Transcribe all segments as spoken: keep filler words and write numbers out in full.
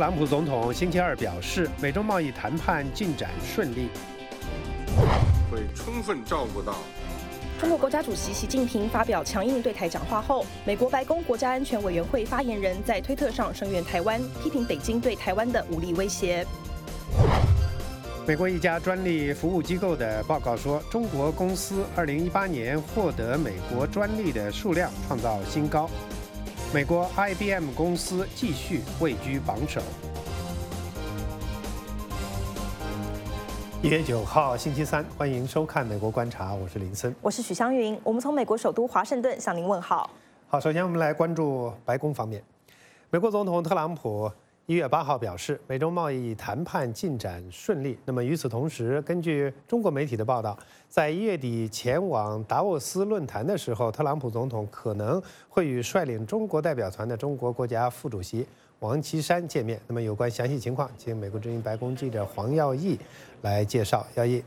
朗普总统星期二表示，美中贸易谈判进展顺利， 会充分照顾到。 中国国家主席习近平发表强硬对台讲话后，美国白宫国家安全委员会发言人在推特上声援台湾，批评北京对台湾的武力威胁。 美国一家专利服务机构的报告说，中国公司二零一八年获得美国专利的数量创造新高。美国 I B M 公司继续位居榜首。一月九号星期三，欢迎收看《美国观察》，我是林森， 我是许湘云，我们从美国首都华盛顿向您问好。 好，首先我们来关注白宫方面，美国总统特朗普一月八号表示，美中贸易谈判进展顺利。那么与此同时，根据中国媒体的报道，在一月底前往达沃斯论坛的时候，特朗普总统可能会与率领中国代表团的中国国家副主席王岐山见面。那么有关详细情况，请美国之音白宫记者黄耀义来介绍。耀义。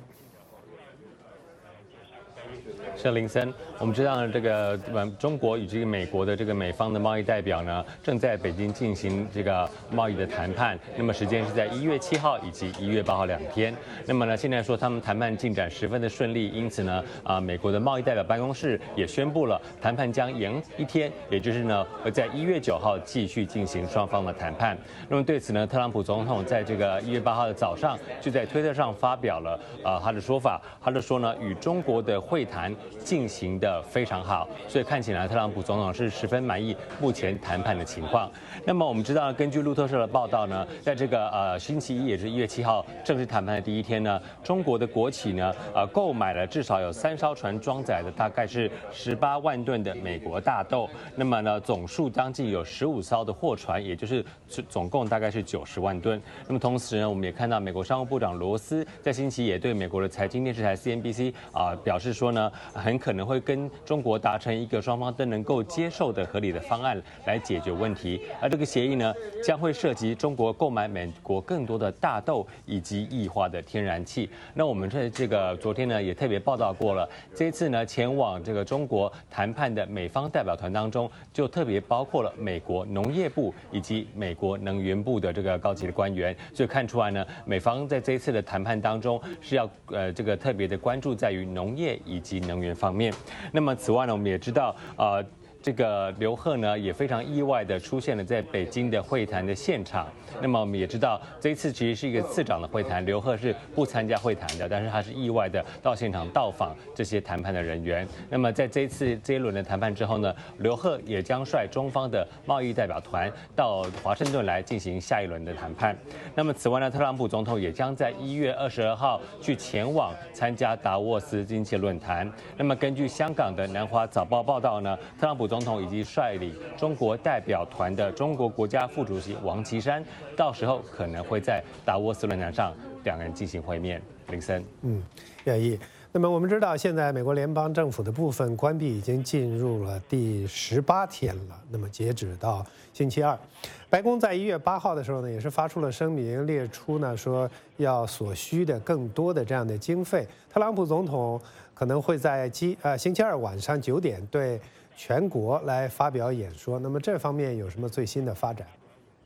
是林森，我们知道呢，这个中国与这个美国的这个美方的贸易代表呢，正在北京进行这个贸易的谈判。那么时间是在一月七号以及一月八号两天。那么呢，现在说他们谈判进展十分的顺利，因此呢，啊，美国的贸易代表办公室也宣布了，谈判将延一天，也就是呢，会在一月九号继续进行双方的谈判。那么对此呢，特朗普总统在这个一月八号的早上就在推特上发表了啊他的说法，他就说呢，与中国的会谈进行的非常好，所以看起来特朗普总统是十分满意目前谈判的情况。那么我们知道，根据路透社的报道呢，在这个呃星期一，也是一月七号正式谈判的第一天呢，中国的国企呢呃购买了至少有三艘船装载的大概是十八万吨的美国大豆，那么呢总数将近有十五艘的货船，也就是总共大概是九十万吨。那么同时呢，我们也看到美国商务部长罗斯在星期也对美国的财经电视台 C N B C 啊、呃、表示说呢，很可能会跟中国达成一个双方都能够接受的合理的方案来解决问题。而这个协议呢，将会涉及中国购买美国更多的大豆以及液化的天然气。那我们在这个昨天呢也特别报道过了，这一次呢前往这个中国谈判的美方代表团当中，就特别包括了美国农业部以及美国能源部的这个高级的官员。所以看出来呢，美方在这一次的谈判当中是要呃这个特别的关注在于农业以及能源方面。那么此外呢，我们也知道，呃，这个刘鹤呢也非常意外的出现了在北京的会谈的现场。那么我们也知道，这一次其实是一个次长的会谈，刘鹤是不参加会谈的，但是他是意外的到现场到访这些谈判的人员。那么在这一次这一轮的谈判之后呢，刘鹤也将率中方的贸易代表团到华盛顿来进行下一轮的谈判。那么此外呢，特朗普总统也将在一月二十二号去前往参加达沃斯经济论坛。那么根据香港的南华早报报道呢，特朗普总统以及率领中国代表团的中国国家副主席王岐山，到时候可能会在达沃斯论坛上两人进行会面。林森， 嗯，愿意。那么我们知道，现在美国联邦政府的部分关闭已经进入了第十八天了。那么截止到星期二，白宫在一月八号的时候呢，也是发出了声明，列出呢说要所需的更多的这样的经费。特朗普总统可能会在基呃星期二晚上九点对全国来发表演说。那么这方面有什么最新的发展？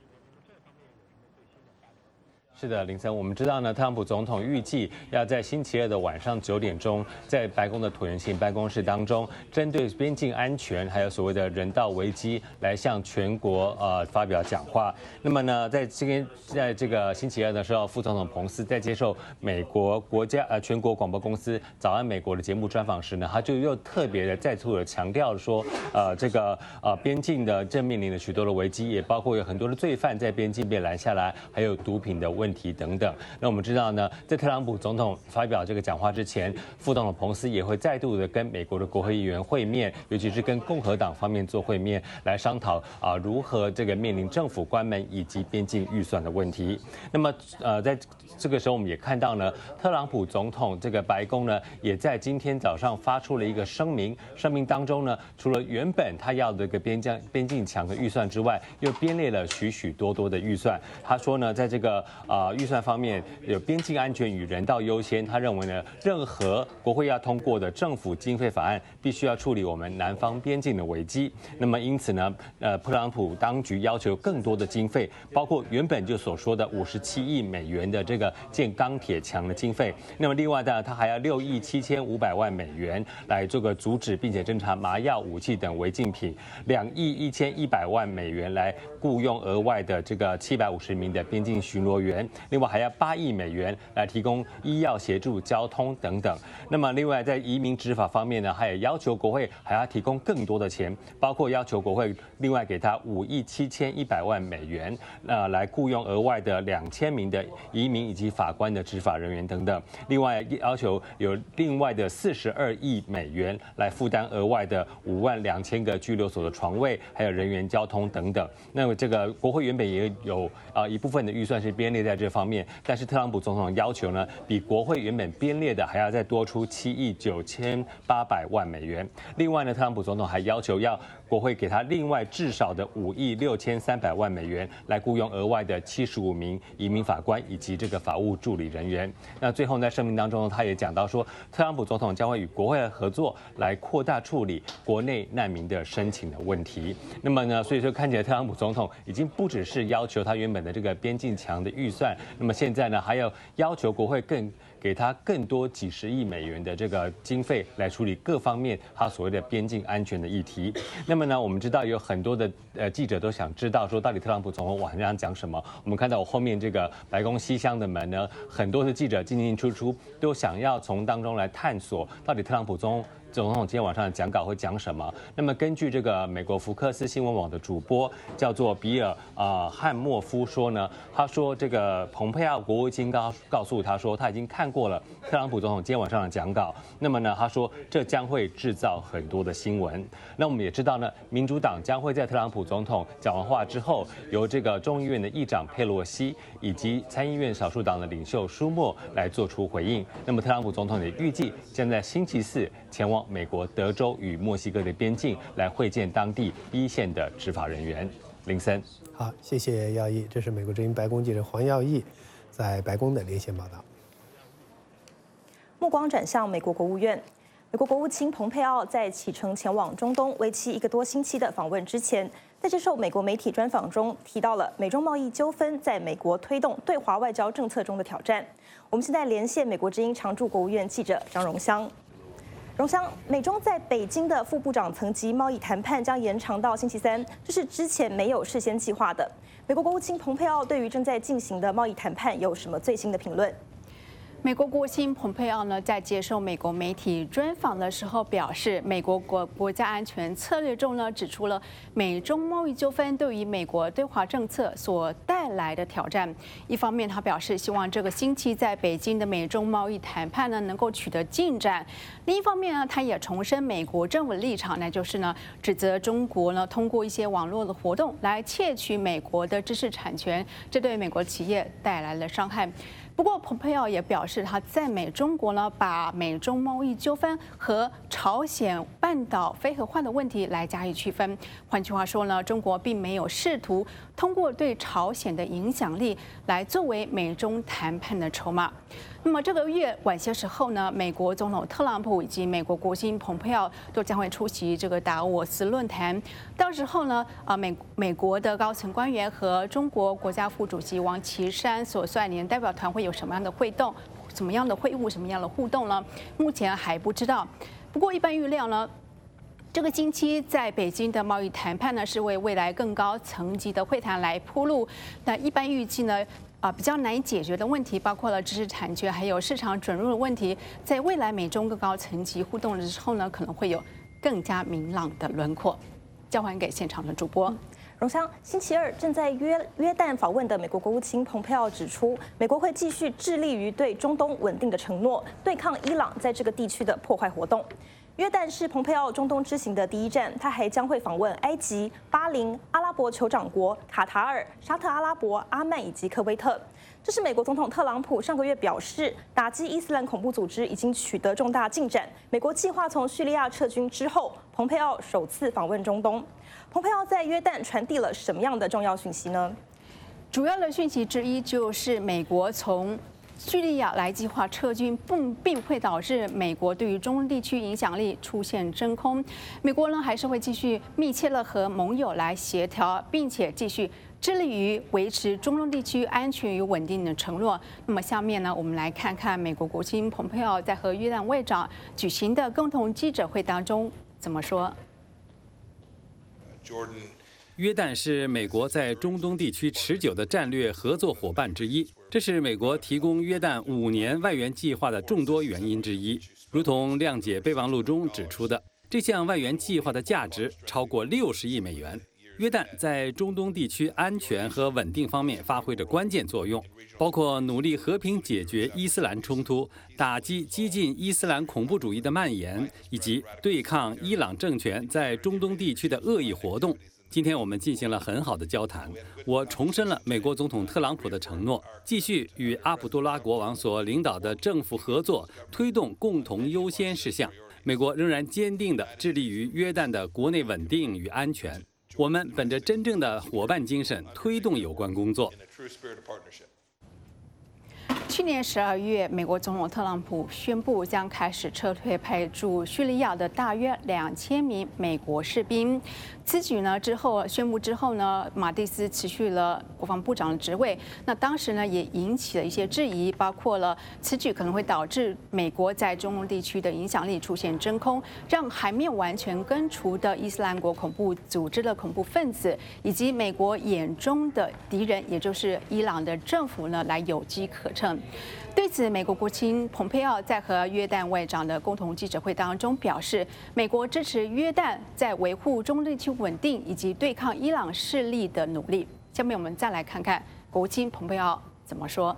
是的，林森，我们知道呢，特朗普总统预计要在星期二的晚上九点钟，在白宫的椭圆形办公室当中，针对边境安全还有所谓的人道危机，来向全国呃发表讲话。那么呢，在今天在这个星期二的时候，副总统彭斯在接受美国国家呃全国广播公司《早安美国》的节目专访时呢，他就又特别的再次的强调说，呃，这个呃边境的正面临了许多的危机，也包括有很多的罪犯在边境被拦下来，还有毒品的问题。问题等等。那我们知道呢，在特朗普总统发表这个讲话之前，副总统彭斯也会再度的跟美国的国会议员会面，尤其是跟共和党方面做会面，来商讨啊如何这个面临政府关门以及边境预算的问题。那么呃，在这个时候我们也看到呢，特朗普总统这个白宫呢，也在今天早上发出了一个声明，声明当中呢，除了原本他要的一个边境边境墙的预算之外，又编列了许许多多的预算。他说呢，在这个呃啊预算方面有边境安全与人道优先，他认为呢，任何国会要通过的政府经费法案必须要处理我们南方边境的危机。那么因此呢，呃，特朗普当局要求更多的经费，包括原本就所说的五十七亿美元的这个建钢铁墙的经费。那么另外呢，他还要六亿七千五百万美元来做个阻止并且侦查麻药、武器等违禁品，两亿一千一百万美元来雇佣额外的这个七百五十名的边境巡逻员，另外还要八亿美元来提供医药协助、交通等等。那么另外在移民执法方面呢，还有要求国会还要提供更多的钱，包括要求国会另外给他五亿七千一百万美元，呃，来雇佣额外的两千名的移民以及法官的执法人员等等。另外要求有另外的四十二亿美元来负担额外的五万两千个拘留所的床位，还有人员交通等等。那么这个国会原本也有啊、呃、一部分的预算是编列在这方面，但是特朗普总统要求呢，比国会原本编列的还要再多出七亿九千八百万美元。另外呢，特朗普总统还要求要国会给他另外至少的五亿六千三百万美元来雇佣额外的七十五名移民法官以及这个法务助理人员。那最后在声明当中，他也讲到说，特朗普总统将会与国会合作来扩大处理国内难民的申请的问题。那么呢，所以说看起来特朗普总统已经不只是要求他原本的这个边境墙的预算，那么现在呢，还要要求国会更给他更多几十亿美元的这个经费来处理各方面他所谓的边境安全的议题。那么呢，我们知道有很多的呃记者都想知道说，到底特朗普总统晚上讲什么？我们看到我后面这个白宫西厢的门呢，很多的记者进进出出，都想要从当中来探索到底特朗普总总统今天晚上的讲稿会讲什么。那么根据这个美国福克斯新闻网的主播叫做比尔啊汉莫夫说呢，他说这个蓬佩奥国务卿告告诉他说，他已经看过了特朗普总统今天晚上的讲稿。那么呢，他说这将会制造很多的新闻。那我们也知道呢，民主党将会在特朗普总统讲完话之后，由这个众议院的议长佩洛西以及参议院少数党的领袖舒默来做出回应。那么特朗普总统也预计将在星期四前往美国德州与墨西哥的边境来会见当地一线的执法人员。林森， 好，谢谢耀义，这是美国之音白宫记者黄耀义在白宫的连线报道。 目光转向美国国务院。美国国务卿蓬佩奥在启程前往中东为期一个多星期的访问之前，在接受美国媒体专访中提到了美中贸易纠纷在美国推动对华外交政策中的挑战。我们现在连线美国之音常驻国务院记者张荣香。荣香，美中在北京的副部长层级贸易谈判将延长到星期三，这是之前没有事先计划的。美国国务卿蓬佩奥对于正在进行的贸易谈判有什么最新的评论？ 美国国务卿蓬佩奥呢，在接受美国媒体专访的时候表示，美国国国家安全策略中呢，指出了美中贸易纠纷对于美国对华政策所带来的挑战。一方面，他表示希望这个星期在北京的美中贸易谈判呢能够取得进展；另一方面呢，他也重申美国政府的立场，那就是呢，指责中国呢通过一些网络的活动来窃取美国的知识产权，这对美国企业带来了伤害。不过，蓬佩奥也表示，他赞美中国呢，把美中贸易纠纷和朝鲜半岛非核化的问题来加以区分。换句话说呢，中国并没有试图通过对朝鲜的影响力来作为美中谈判的筹码。那么这个月晚些时候呢，美国总统特朗普以及美国国务卿蓬佩奥都将会出席这个达沃斯论坛。到时候呢，啊美美国的高层官员和中国国家副主席王岐山所率领的代表团会有什么样的会动、什么样的会晤、什么样的互动呢？目前还不知道。不过一般预料呢，这个星期在北京的贸易谈判呢，是为未来更高层级的会谈来铺路。那一般预计呢，啊，比较难以解决的问题，包括了知识产权还有市场准入的问题，在未来美中更高层级互动的时候呢，可能会有更加明朗的轮廓。交还给现场的主播。 荣香，星期二正在约约旦访问的美国国务卿蓬佩奥指出，美国会继续致力于对中东稳定的承诺，对抗伊朗在这个地区的破坏活动。约旦是蓬佩奥中东之行的第一站，他还将会访问埃及、巴林、阿拉伯酋长国、卡塔尔、沙特阿拉伯、阿曼以及科威特。这是美国总统特朗普上个月表示，打击伊斯兰恐怖组织已经取得重大进展。美国计划从叙利亚撤军之后，蓬佩奥首次访问中东。蓬佩奥在约旦传递了什么样的重要讯息呢？ 主要的讯息之一就是美国从叙利亚来计划撤军，并并会导致美国对于中东地区影响力出现真空。美国呢还是会继续密切的和盟友来协调，并且继续致力于维持中东地区安全与稳定的承诺。那么下面呢，我们来看看美国国务卿蓬佩奥在和约旦外长举行的共同记者会当中怎么说。 约旦是美国在中东地区持久的战略合作伙伴之一，这是美国提供约旦五年外援计划的众多原因之一。如同谅解备忘录中指出的，这项外援计划的价值超过六十亿美元。约旦在中东地区安全和稳定方面发挥着关键作用，包括努力和平解决伊斯兰冲突、打击激进伊斯兰恐怖主义的蔓延，以及对抗伊朗政权在中东地区的恶意活动。今天我们进行了很好的交谈，我重申了美国总统特朗普的承诺，继续与阿卜杜拉国王所领导的政府合作，推动共同优先事项。美国仍然坚定地致力于约旦的国内稳定与安全。我们本着真正的伙伴精神，推动有关工作。 去年十二月，美国总统特朗普宣布将开始撤退派驻叙利亚的大约两千名美国士兵。此举呢之后宣布之后呢，马蒂斯辞去了国防部长的职位。那当时呢也引起了一些质疑，包括了此举可能会导致美国在中东地区的影响力出现真空，让还没有完全根除的伊斯兰国恐怖组织的恐怖分子，以及美国眼中的敌人，也就是伊朗的政府呢，来有机可乘。对此，美国国务卿蓬佩奥在和约旦外长的共同记者会当中表示，美国支持约旦在维护中东地区稳定以及对抗伊朗势力的努力。下面我们再来看看国务卿蓬佩奥怎么说。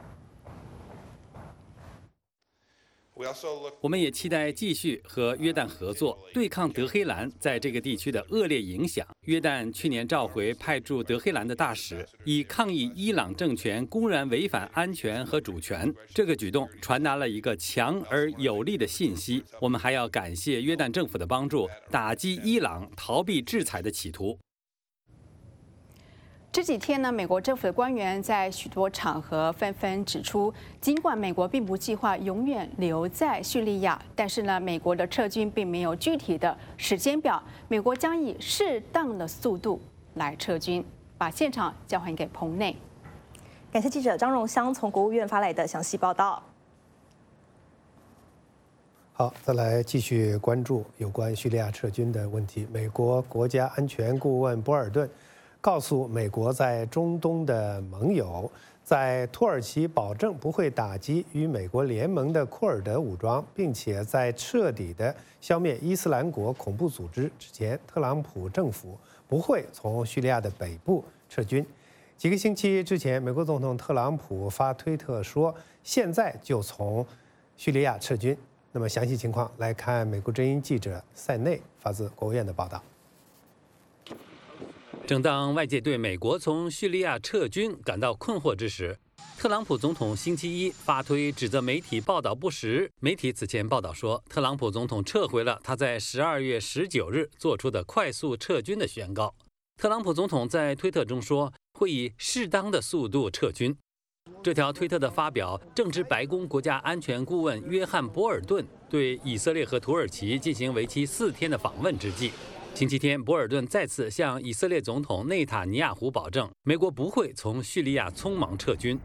我们也期待继续和约旦合作，对抗德黑兰在这个地区的恶劣影响。约旦去年召回派驻德黑兰的大使，以抗议伊朗政权公然违反安全和主权。这个举动传达了一个强而有力的信息。我们还要感谢约旦政府的帮助，打击伊朗逃避制裁的企图。 这几天呢，美国政府的官员在许多场合纷纷指出，尽管美国并不计划永远留在叙利亚，但是呢，美国的撤军并没有具体的时间表，美国将以适当的速度来撤军。把现场交还给棚内。 感谢记者张荣香从国务院发来的详细报道。 好，再来继续关注有关叙利亚撤军的问题。美国国家安全顾问博尔顿告诉美国在中东的盟友，在土耳其保证不会打击与美国联盟的库尔德武装，并且在彻底的消灭伊斯兰国恐怖组织之前，特朗普政府不会从叙利亚的北部撤军。几个星期之前，美国总统特朗普发推特说，现在就从叙利亚撤军。那么详细情况来看美国之音记者塞内发自国务院的报道。 正当外界对美国从叙利亚撤军感到困惑之时，特朗普总统星期一发推指责媒体报道不实。媒体此前报道说，特朗普总统撤回了他在十二月十九日做出的快速撤军的宣告。特朗普总统在推特中说，会以适当的速度撤军。这条推特的发表正值白宫国家安全顾问约翰·博尔顿对以色列和土耳其进行为期四天的访问之际。星期天，博尔顿再次向以色列总统内塔尼亚胡保证，美国不会从叙利亚匆忙撤军。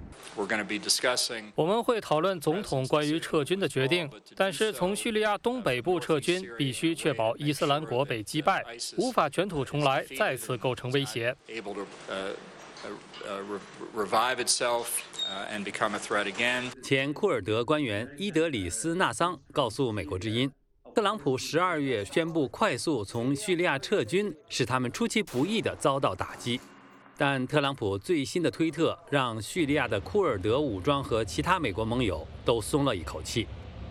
我们会讨论总统关于撤军的决定，但是从叙利亚东北部撤军必须确保伊斯兰国被击败，无法卷土重来，再次构成威胁。 前库尔德官员伊德里斯纳桑告诉美国之音，特朗普十二月宣布快速从叙利亚撤军，使他们出其不意地遭到打击。但特朗普最新的推特让叙利亚的库尔德武装和其他美国盟友都松了一口气。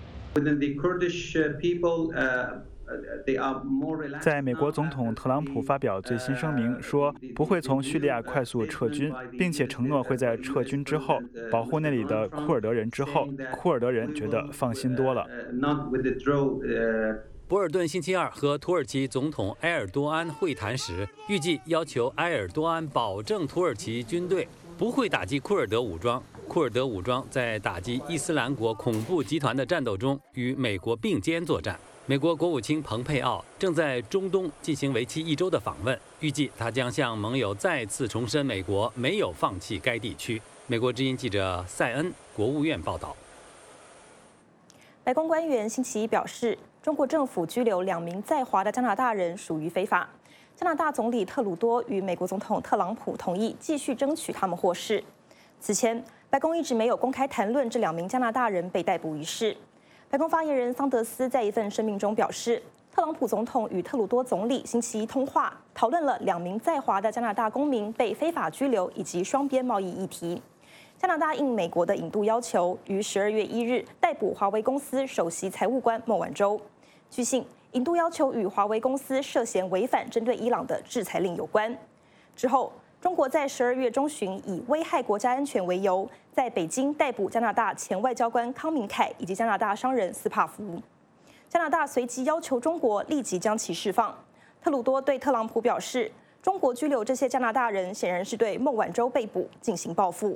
在美国总统特朗普发表最新声明说不会从叙利亚快速撤军，并且承诺会在撤军之后保护那里的库尔德人之后，库尔德人觉得放心多了。 博尔顿星期二和土耳其总统埃尔多安会谈时，预计要求埃尔多安保证土耳其军队不会打击库尔德武装。库尔德武装在打击伊斯兰国恐怖集团的战斗中与美国并肩作战。美国国务卿蓬佩奥正在中东进行为期一周的访问，预计他将向盟友再次重申美国没有放弃该地区。美国之音记者塞恩，国务院报道。 白宫官员星期一表示，中国政府拘留两名在华的加拿大人属于非法。加拿大总理特鲁多与美国总统特朗普同意继续争取他们获释。此前，白宫一直没有公开谈论这两名加拿大人被逮捕一事。白宫发言人桑德斯在一份声明中表示，特朗普总统与特鲁多总理星期一通话，讨论了两名在华的加拿大公民被非法拘留以及双边贸易议题。加拿大应美国的引渡要求，于十二月一日逮捕华为公司首席财务官孟晚舟。据悉，引渡要求与华为公司涉嫌违反针对伊朗的制裁令有关。之后，中国在十二月中旬以危害国家安全为由，在北京逮捕加拿大前外交官康明凯以及加拿大商人斯帕福。加拿大随即要求中国立即将其释放。特鲁多对特朗普表示，中国拘留这些加拿大人显然是对孟晚舟被捕进行报复。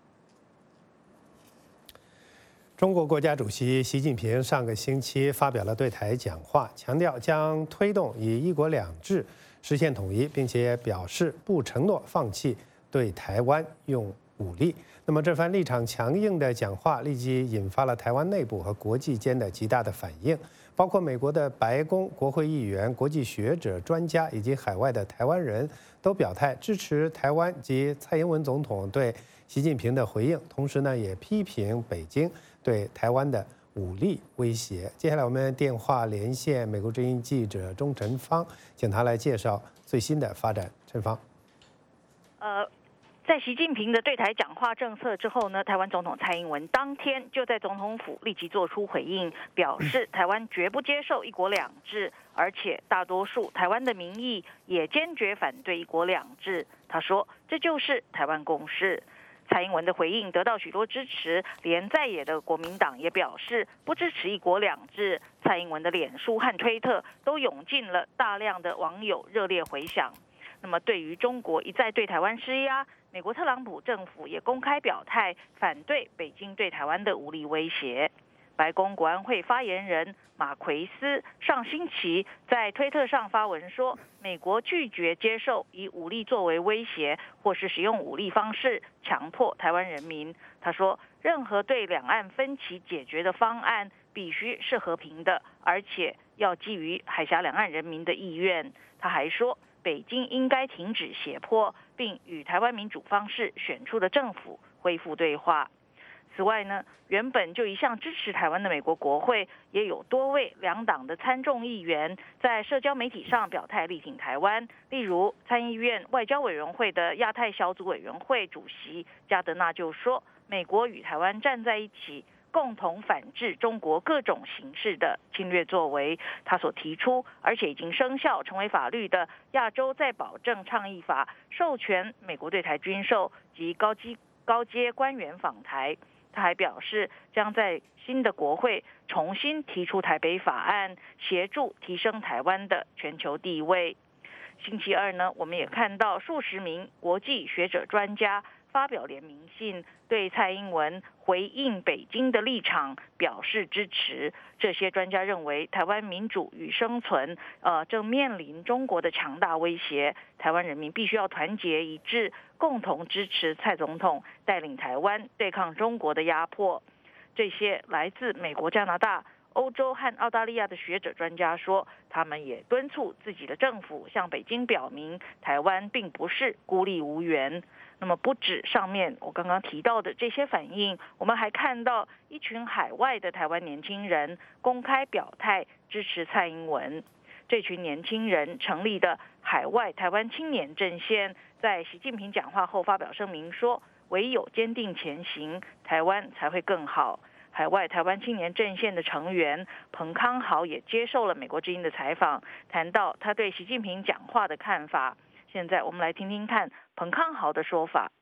中国国家主席习近平上个星期发表了对台讲话，强调将推动以“一国两制”实现统一，并且表示不承诺放弃对台湾用武力。那么这番立场强硬的讲话立即引发了台湾内部和国际间的极大的反应，包括美国的白宫、国会议员、国际学者、专家以及海外的台湾人都表态支持台湾及蔡英文总统对习近平的回应，同时呢也批评北京对台湾的武力威胁。接下来我们电话连线美国之音记者钟晨芳，请他来介绍最新的发展。陈芳， 呃，在习近平的对台讲话政策之后呢，台湾总统蔡英文当天就在总统府立即做出回应，表示台湾绝不接受一国两制，而且大多数台湾的民意也坚决反对一国两制。他说，这就是台湾共识。蔡英文的回应得到许多支持，连在野的国民党也表示不支持一国两制。蔡英文的脸书和推特都涌进了大量的网友热烈回响。那么，对于中国一再对台湾施压，美国特朗普政府也公开表态反对北京对台湾的武力威胁。白宫国安会发言人马奎斯上星期在推特上发文说，美国拒绝接受以武力作为威胁或是使用武力方式强迫台湾人民。他说，任何对两岸分歧解决的方案必须是和平的，而且要基于海峡两岸人民的意愿。他还说，北京应该停止胁迫，并与台湾民主方式选出的政府恢复对话。此外呢，原本就一向支持台湾的美国国会也有多位两党的参众议员在社交媒体上表态力挺台湾。例如，参议院外交委员会的亚太小组委员会主席加德纳就说，美国与台湾站在一起，共同反制中国各种形式的侵略作为。他所提出而且已经生效成为法律的亚洲再保证倡议法，授权美国对台军售及高级高阶官员访台。他还表示，将在新的国会重新提出台北法案，协助提升台湾的全球地位。星期二呢，我们也看到数十名国际学者专家发表联名信，对蔡英文回应北京的立场表示支持。这些专家认为，台湾民主与生存，呃，正面临中国的强大威胁。台湾人民必须要团结一致，共同支持蔡总统带领台湾对抗中国的压迫。这些来自美国、加拿大、欧洲和澳大利亚的学者专家说，他们也敦促自己的政府向北京表明，台湾并不是孤立无援。那么不止上面我刚刚提到的这些反应，我们还看到一群海外的台湾年轻人公开表态支持蔡英文。这群年轻人成立的海外台湾青年阵线，在习近平讲话后发表声明说，唯有坚定前行，台湾才会更好。海外台湾青年阵线的成员彭康豪也接受了美国之音的采访，谈到他对习近平讲话的看法。现在我们来听听看彭康豪的说法。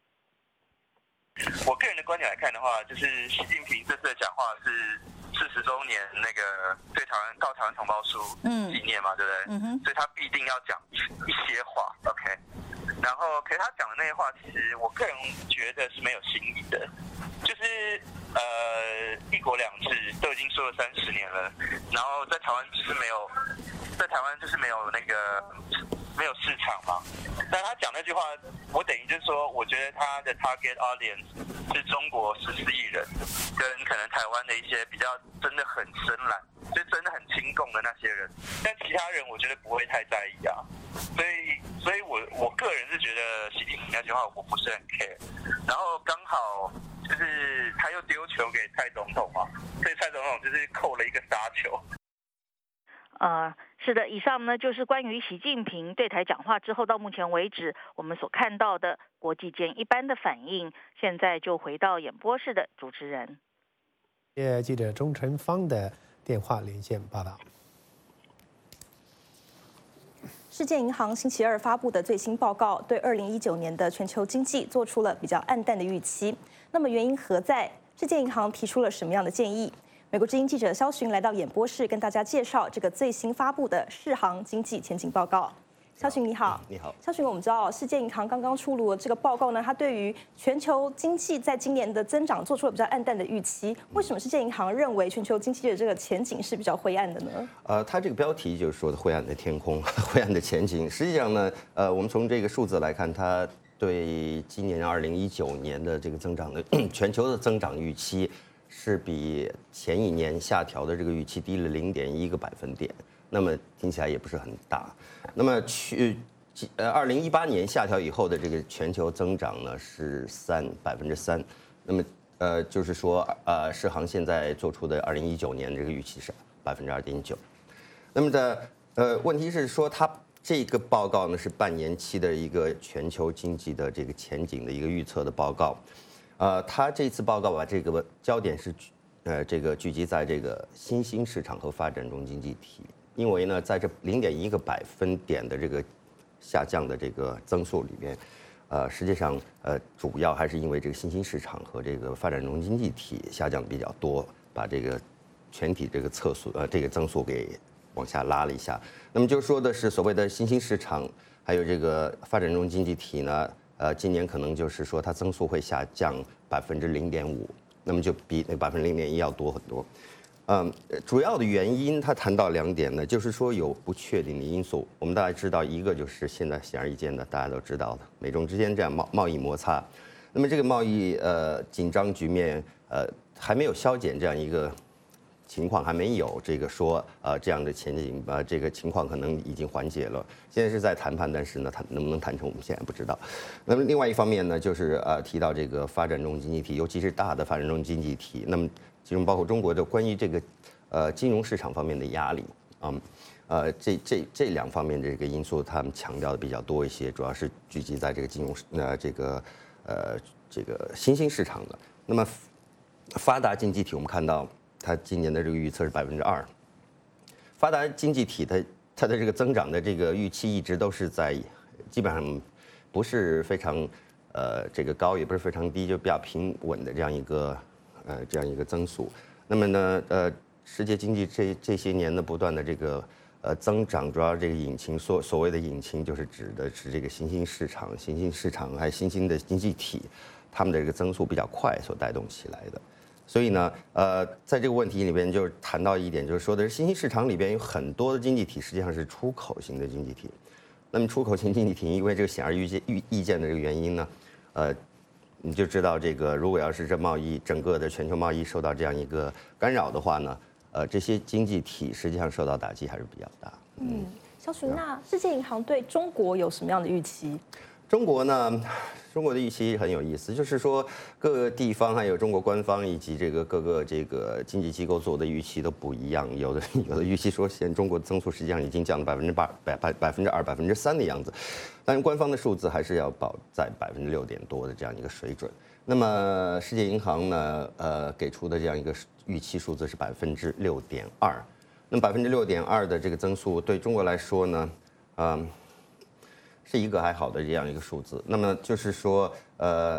我个人的观点来看的话，就是习近平这次的讲话是事实中周年那个对台湾告台湾同胞书纪念嘛，嗯、对不对？嗯哼。所以他必定要讲一一些话 ，OK。然后，可是他讲的那些话，其实我个人觉得是没有新意的，就是呃，一国两制都已经说了三十年了，然后在台湾就是没有，在台湾就是没有那个没有市场嘛。但他讲那句话，我等于就是说，我觉得他的 target audience 是中国十四亿人，跟可能台湾的一些比较真的很深蓝，就真的很亲共的那些人，但其他人我觉得不会太在意啊。所以，所以我我个人是觉得习近平那句话我不是很 care， 然后刚好就是他又丢球给蔡总统嘛，所以蔡总统就是扣了一个杀球。 呃，是的，以上呢就是关于习近平对台讲话之后到目前为止我们所看到的国际间一般的反应。现在就回到演播室的主持人， 谢记者钟晨芳的电话连线报道。 世界银行星期二发布的最新报告，对二零一九年的全球经济做出了比较暗淡的预期。那么原因何在？世界银行提出了什么样的建议？美国之音记者肖寻来到演播室，跟大家介绍这个最新发布的世行经济前景报告。肖寻你好， 你好。 肖寻，我们知道世界银行刚刚出炉的这个报告呢，它对于全球经济在今年的增长做出了比较暗淡的预期。为什么世界银行认为全球经济的这个前景是比较灰暗的呢？ 呃，它这个标题就是说的灰暗的天空，灰暗的前景。实际上呢，呃，我们从这个数字来看，它对今年二零一九年的这个增长的全球的增长预期是比前一年下调的这个预期低了零点一个百分点。那么听起来也不是很大。那么去呃二零一八年下调以后的这个全球增长呢是三百分之三。那么呃就是说呃世行现在做出的二零一九年这个预期是百分之二点九。那么的呃问题是说它这个报告呢是半年期的一个全球经济的这个前景的一个预测的报告。呃，它这次报告把这个焦点是呃这个聚集在这个新兴市场和发展中经济体。因为呢，在这零点一个百分点的这个下降的这个增速里面，呃，实际上呃，主要还是因为这个新兴市场和这个发展中经济体下降比较多，把这个全体这个测速呃这个增速给往下拉了一下。那么就说的是所谓的新兴市场，还有这个发展中经济体呢，呃，今年可能就是说它增速会下降百分之零点五，那么就比那百分之零点一要多很多。嗯，主要的原因他谈到两点呢，就是说有不确定的因素。我们大家知道，一个就是现在显而易见的，大家都知道的，美中之间这样贸贸易摩擦，那么这个贸易呃紧张局面呃还没有消减，这样一个情况还没有这个说呃这样的前景呃这个情况可能已经缓解了，现在是在谈判，但是呢，它能不能谈成，我们现在不知道。那么另外一方面呢，就是呃提到这个发展中经济体，尤其是大的发展中经济体，那么其中包括中国的关于这个，呃，金融市场方面的压力啊，嗯，呃，这这这两方面这个因素，他们强调的比较多一些，主要是聚集在这个金融呃这个呃这个新兴市场的。那么发达经济体，我们看到它今年的这个预测是百分之二。发达经济体它它的这个增长的这个预期一直都是在基本上不是非常呃这个高，也不是非常低，就比较平稳的这样一个。呃，这样一个增速，那么呢，呃，世界经济这这些年的不断的这个呃增长，主要这个引擎所所谓的引擎，就是指的是这个新兴市场、新兴市场还有新兴的经济体，他们的这个增速比较快所带动起来的。所以呢，呃，在这个问题里边，就是谈到一点，就是说的是新兴市场里边有很多的经济体实际上是出口型的经济体。那么出口型经济体，因为这个显而易见易见的这个原因呢，呃。你就知道这个，如果要是这贸易整个的全球贸易受到这样一个干扰的话呢，呃，这些经济体实际上受到打击还是比较大。 嗯，肖寻，那世界银行对中国有什么样的预期？ 中国呢，中国的预期很有意思，就是说各个地方还有中国官方以及这个各个这个经济机构做的预期都不一样。有的有的预期说现中国增速实际上已经降到百分之八、百百百分之二、百分之三的样子，但是官方的数字还是要保在百分之六点多的这样一个水准。那么世界银行呢，呃，给出的这样一个预期数字是百分之六点二。那么百分之六点二的这个增速对中国来说呢，嗯。是一个还好的这样一个数字，那么就是说，呃，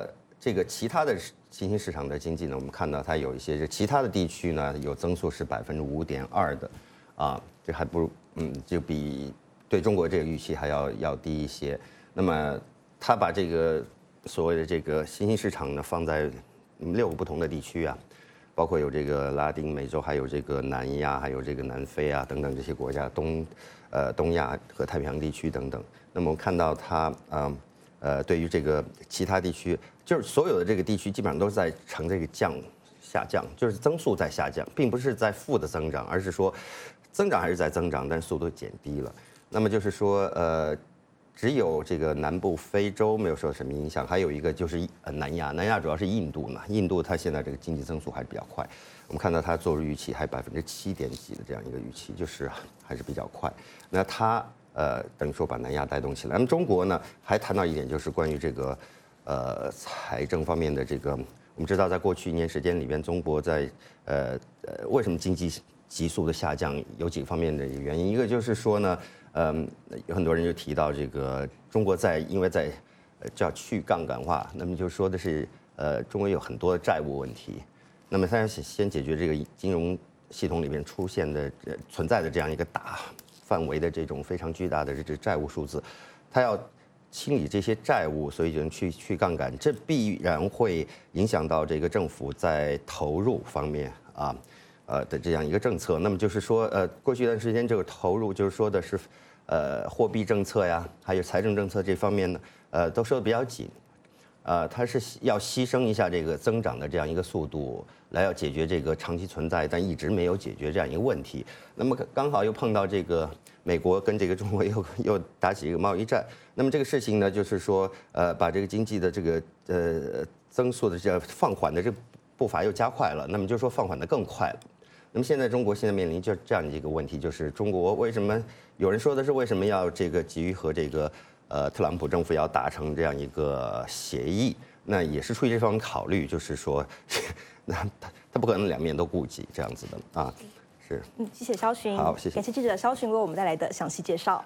这个其他的新兴市场的经济呢，我们看到它有一些这其他的地区呢有增速是百分之五点二的，啊，这还不如嗯就比对中国这个预期还要要低一些。那么它把这个所谓的这个新兴市场呢放在六个不同的地区啊，包括有这个拉丁美洲，还有这个南亚，还有这个南非啊等等这些国家，东呃东亚和太平洋地区等等。那么我们看到它嗯。呃，对于这个其他地区，就是所有的这个地区基本上都是在呈这个降下降，就是增速在下降，并不是在负的增长，而是说增长还是在增长，但是速度减低了。那么就是说，呃，只有这个南部非洲没有受什么影响，还有一个就是呃南亚，南亚主要是印度嘛，印度它现在这个经济增速还是比较快，我们看到它做入预期还百分之七点几的这样一个预期，就是还是比较快。那它。呃，等于说把南亚带动起来。那么中国呢，还谈到一点，就是关于这个，呃，财政方面的这个。我们知道，在过去一年时间里边，中国在呃呃，为什么经济急速的下降，有几个方面的原因。一个就是说呢，嗯、呃，有很多人就提到这个中国在因为在呃叫去杠杆化，那么就说的是呃，中国有很多的债务问题。那么它要先解决这个金融系统里面出现的、呃、存在的这样一个大范围的这种非常巨大的这个债务数字，它要清理这些债务，所以就去去杠杆，这必然会影响到这个政府在投入方面啊，呃的这样一个政策。那么就是说，呃，过去一段时间这个投入，就是说的是，呃，货币政策呀，还有财政政策这方面呢，呃，都收得比较紧。呃，它是要牺牲一下这个增长的这样一个速度，来要解决这个长期存在但一直没有解决这样一个问题。那么刚好又碰到这个美国跟这个中国又又打起一个贸易战，那么这个事情呢，就是说，呃，把这个经济的这个呃增速的这放缓的这步伐又加快了，那么就是说放缓的更快了。那么现在中国现在面临就这样的一个问题，就是中国为什么有人说的是为什么要这个急于和这个。呃，特朗普政府要达成这样一个协议，那也是出于这方面考虑，就是说，那他他不可能两面都顾及这样子的啊，是。 嗯，谢谢肖勋。 好，谢谢。 感谢记者肖勋为我们带来的详细介绍。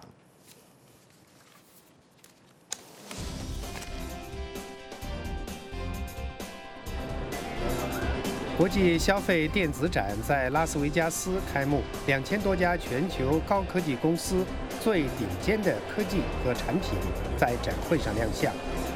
国际消费电子展在拉斯维加斯开幕，两千多家全球高科技公司最顶尖的科技和产品在展会上亮相。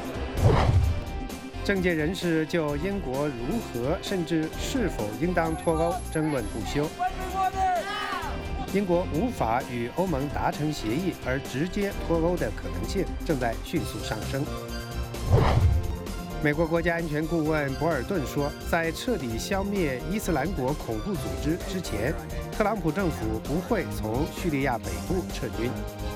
政界人士就英国如何甚至是否应当脱欧争论不休。英国无法与欧盟达成协议而直接脱欧的可能性正在迅速上升。美国国家安全顾问博尔顿说，在彻底消灭伊斯兰国恐怖组织之前，特朗普政府不会从叙利亚北部撤军。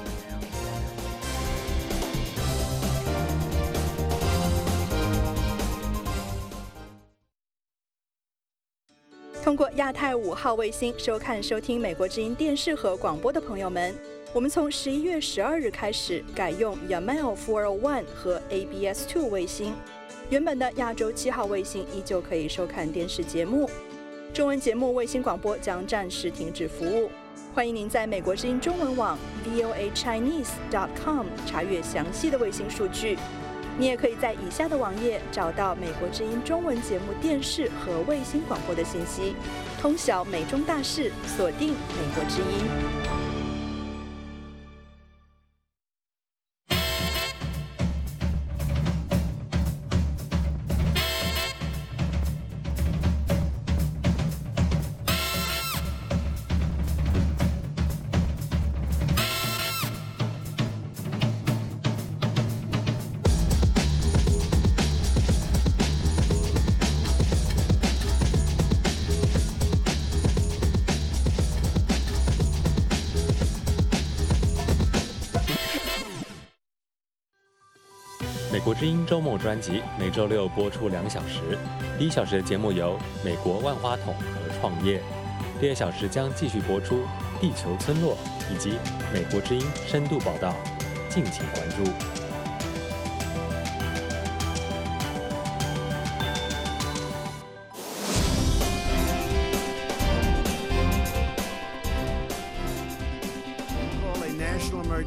通过亚太五号卫星收看、收听美国之音电视和广播的朋友们，我们从十一月十二日开始改用 Yamal 四二一和 A B S 二卫星。原本的亚洲七号卫星依旧可以收看电视节目，中文节目卫星广播将暂时停止服务。欢迎您在美国之音中文网 v o a chinese dot com 查阅详细的卫星数据。你也可以在以下的网页找到美国之音中文节目电视和卫星广播的信息，通晓美中大事，锁定美国之音。 美国之音周末专辑每周六播出两小时，第一小时的节目由美国万花筒和创业，第二小时将继续播出地球村落以及美国之音深度报道，敬请关注。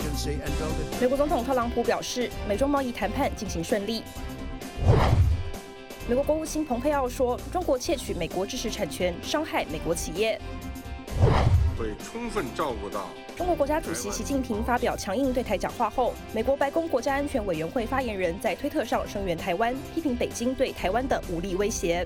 美国总统特朗普表示，美中贸易谈判进行顺利。 美国国务卿蓬佩奥说，中国窃取美国知识产权，伤害美国企业。 会充分照顾到中国国家主席习近平发表强硬对台讲话后，美国白宫国家安全委员会发言人在推特上声援台湾，批评北京对台湾的武力威胁。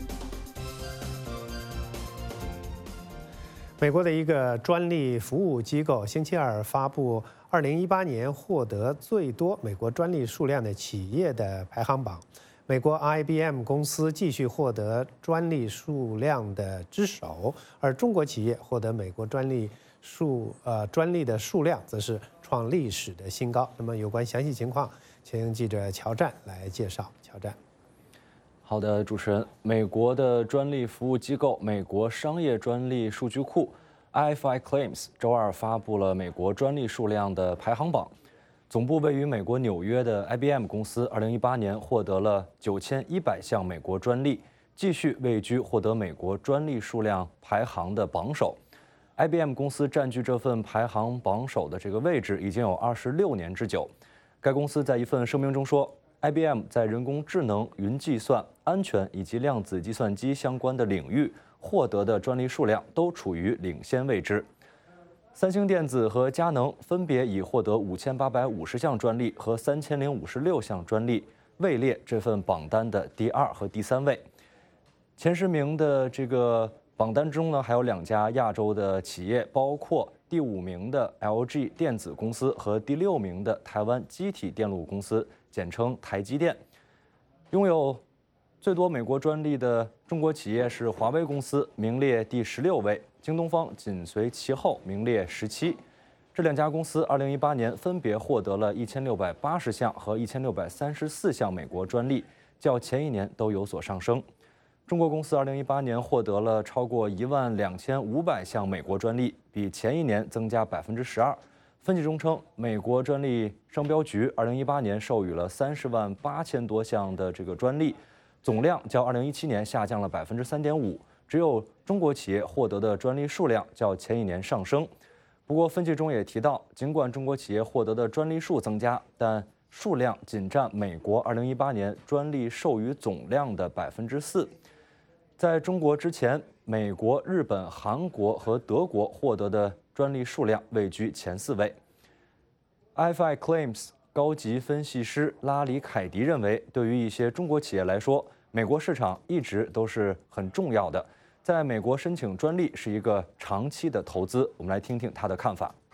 美国的一个专利服务机构星期二发布二零一八年获得最多美国专利数量的企业的排行榜。美国 I B M 公司继续获得专利数量的之首，而中国企业获得美国专利数呃专利的数量则是创历史的新高。那么有关详细情况，请记者乔战来介绍。乔战。 好的，主持人，美国的专利服务机构美国商业专利数据库 I F I Claims 周二发布了美国专利数量的排行榜。总部位于美国纽约的 I B M 公司，二零一八年获得了九千一百项美国专利，继续位居获得美国专利数量排行的榜首。I B M 公司占据这份排行榜首的这个位置已经有二十六年之久。该公司在一份声明中说 ，I B M 在人工智能、云计算、安全以及量子计算机相关的领域获得的专利数量都处于领先位置。三星电子和佳能分别已获得五千八百五十项专利和三千零五十六项专利，位列这份榜单的第二和第三位。前十名的这个榜单中呢，还有两家亚洲的企业，包括第五名的 L G 电子公司和第六名的台湾机体电路公司，简称台积电。拥有最多美国专利的中国企业是华为公司，名列第十六位。京东方紧随其后，名列十七。这两家公司二零一八年分别获得了一千六百八十项和一千六百三十四项美国专利，较前一年都有所上升。中国公司二零一八年获得了超过一万两千五百项美国专利，比前一年增加百分之十二。分析中称，美国专利商标局二零一八年授予了三十万八千多项的这个专利，总量较二零一七年下降了百分之三点五。只有中国企业获得的专利数量较前一年上升。不过，分析中也提到，尽管中国企业获得的专利数增加，但数量仅占美国二零一八年专利授予总量的百分之四。在中国之前，美国、日本、韩国和德国获得的专利数量位居前四位。I F I Claims 高级分析师拉里·凯迪认为，对于一些中国企业来说，美国市场一直都是很重要的，在美国申请专利是一个长期的投资。我们来听听他的看法。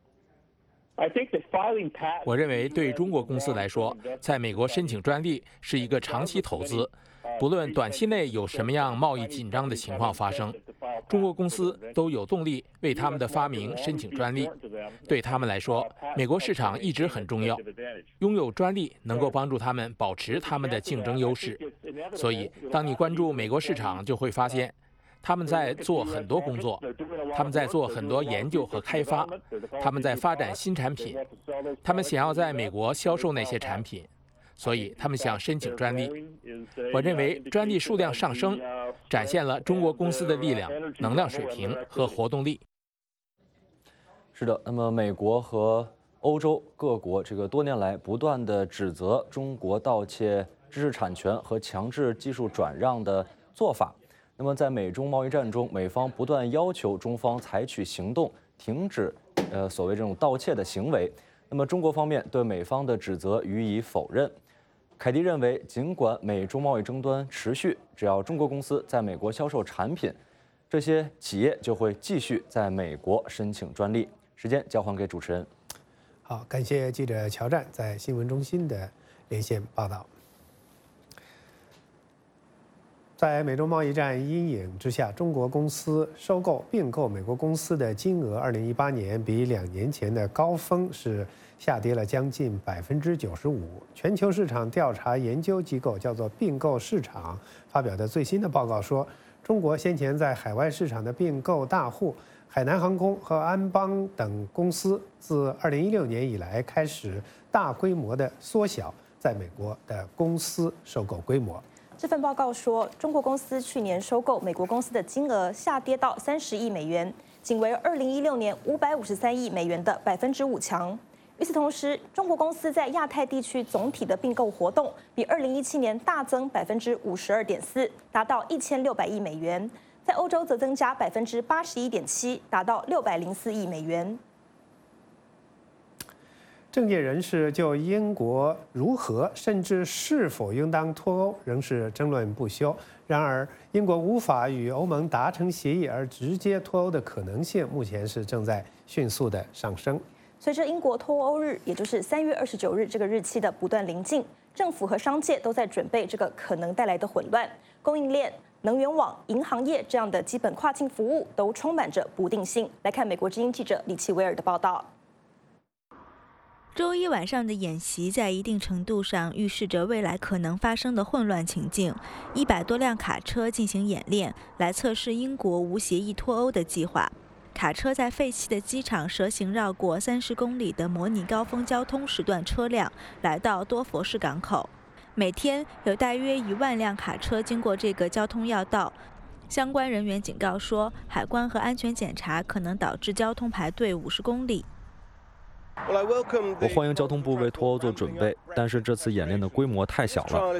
我认为对中国公司来说，在美国申请专利是一个长期投资，不论短期内有什么样贸易紧张的情况发生，中国公司都有动力为他们的发明申请专利。对他们来说，美国市场一直很重要，拥有专利能够帮助他们保持他们的竞争优势。所以，当你关注美国市场，就会发现他们在做很多工作，他们在做很多研究和开发，他们在发展新产品，他们想要在美国销售那些产品，所以他们想申请专利。我认为专利数量上升，展现了中国公司的力量、能量水平和活动力。 是的，那么美国和欧洲各国这个多年来不断的指责中国盗窃知识产权和强制技术转让的做法。那么在美中贸易战中，美方不断要求中方采取行动，停止呃所谓这种盗窃的行为。那么中国方面对美方的指责予以否认。凯迪认为，尽管美中贸易争端持续，只要中国公司在美国销售产品，这些企业就会继续在美国申请专利。时间交还给主持人。 好，感谢记者乔战在新闻中心的连线报道。在美中贸易战阴影之下，中国公司收购并购美国公司的金额，二零一八年比两年前的高峰是下跌了将近百分之九十五。全球市场调查研究机构叫做并购市场发表的最新的报告说，中国先前在海外市场的并购大户海南航空和安邦等公司，自二零一六年以来开始大规模的缩小在美国的公司收购规模。 这份报告说，中国公司去年收购美国公司的金额下跌到三十亿美元，仅为二零一六年五百五十三亿美元的百分之五强。 与此同时，中国公司在亚太地区总体的并购活动比二零一七年大增百分之五十二点四，达到一千六百亿美元；在欧洲则增加百分之八十一点七，达到六百零四亿美元。 政界人士就英国如何甚至是否应当脱欧仍是争论不休。然而，英国无法与欧盟达成协议而直接脱欧的可能性，目前是正在迅速的上升。 随着英国脱欧日，也就是三月二十九日这个日期的不断临近，政府和商界都在准备这个可能带来的混乱。供应链、能源网、银行业这样的基本跨境服务都充满着不定性。来看美国之音记者李奇维尔的报道。 周一晚上的演习在一定程度上预示着未来可能发生的混乱情境。一百多辆卡车进行演练，来测试英国无协议脱欧的计划。卡车在废弃的机场蛇形绕过三十公里的模拟高峰交通时段车辆，来到多佛市港口。每天有大约一万辆卡车经过这个交通要道。相关人员警告说，海关和安全检查可能导致交通排队五十公里。 我欢迎交通部为脱欧做准备，但是这次演练的规模太小了。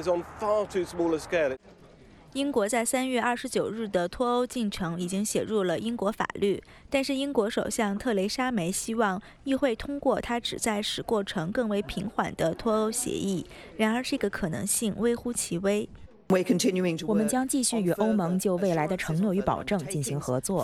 英国在三月二十九日的脱欧进程已经写入了英国法律，但是英国首相特蕾莎梅希望议会通过她旨在使过程更为平缓的脱欧协议。然而，这个可能性微乎其微。 我们将继续与欧盟就未来的承诺与保证进行合作。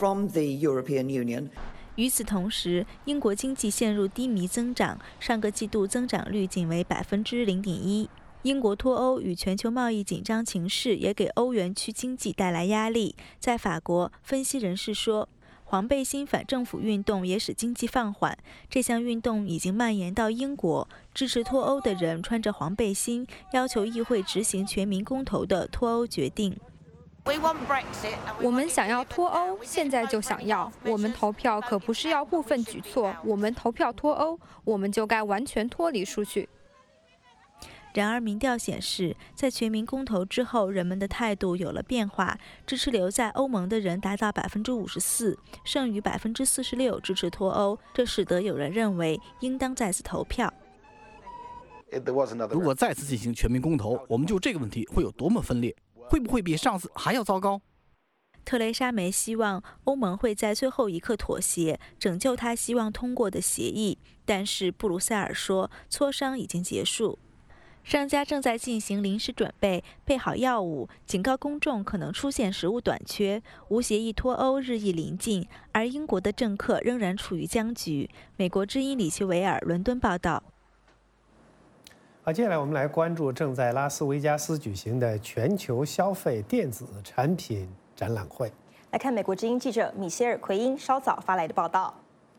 与此同时，英国经济陷入低迷增长，上个季度增长率仅为百分之零点一。英国脱欧与全球贸易紧张情势也给欧元区经济带来压力。在法国，分析人士说，黄背心反政府运动也使经济放缓。这项运动已经蔓延到英国，支持脱欧的人穿着黄背心，要求议会执行全民公投的脱欧决定。 我们想要脱欧，现在就想要。我们投票可不是要部分举措，我们投票脱欧，我们就该完全脱离数据。 然而，民调显示，在全民公投之后，人们的态度有了变化。支持留在欧盟的人达到百分之五十四，剩余百分之四十六支持脱欧。这使得有人认为应当再次投票。 如果再次进行全民公投，我们就这个问题会有多么分裂？会不会比上次还要糟糕？ 特蕾莎梅希望欧盟会在最后一刻妥协，拯救她希望通过的协议。但是布鲁塞尔说，磋商已经结束。商家正在进行临时准备，备好药物，警告公众可能出现食物短缺。无协议脱欧日益临近，而英国的政客仍然处于僵局。美国之音李奇维尔伦敦报道。 好，接下来我们来关注正在拉斯维加斯举行的全球消费电子产品展览会。 来看美国之音记者米歇尔·奎因稍早发来的报道。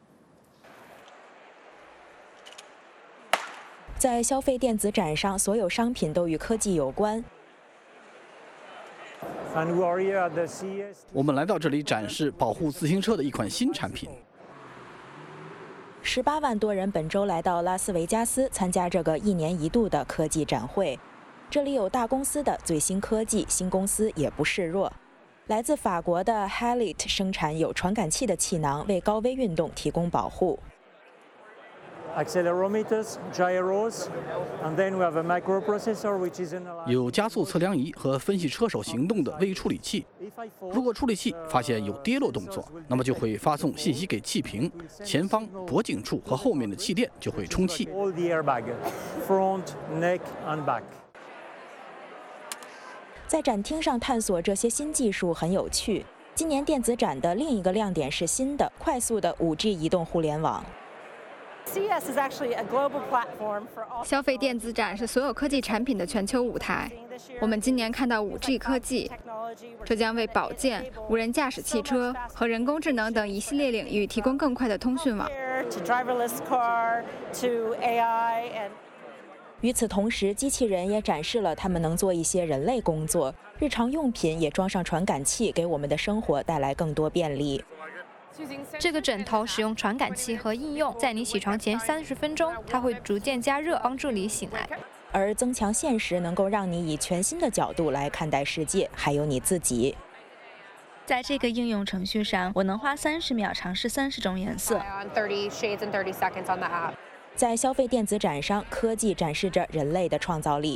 在消费电子展上，所有商品都与科技有关。 我们来到这里展示保护自行车的一款新产品。 十八万多人本周来到拉斯维加斯参加这个一年一度的科技展会，这里有大公司的最新科技，新公司也不示弱。来自法国的 Halit 生产有传感器的气囊，为高危运动提供保护。 accelerometers, gyros, and then we have a microprocessor which is in a... 有加速测量仪和分析车手行动的微处理器。如果处理器发现有跌落动作，那么就会发送信息给气瓶，前方脖颈处和后面的气垫就会充气。 All the airbag, front, neck, and back. 在展厅上探索这些新技术很有趣。今年电子展的另一个亮点是新的、快速的 五 G 移动互联网。 消费电子展是所有科技产品的全球舞台。我们今年看到 五 G 科技，这将为保健、无人驾驶汽车和人工智能等一系列领域提供更快的通讯网。 与此同时，机器人也展示了它们能做一些人类工作，日常用品也装上传感器，给我们的生活带来更多便利。 这个枕头使用传感器和应用，在你起床前三十分钟，它会逐渐加热，帮助你醒来。 而增强现实能够让你以全新的角度来看待世界，还有你自己。 在这个应用程序上，我能花三十秒尝试三十种颜色。 在消费电子展上，科技展示着人类的创造力。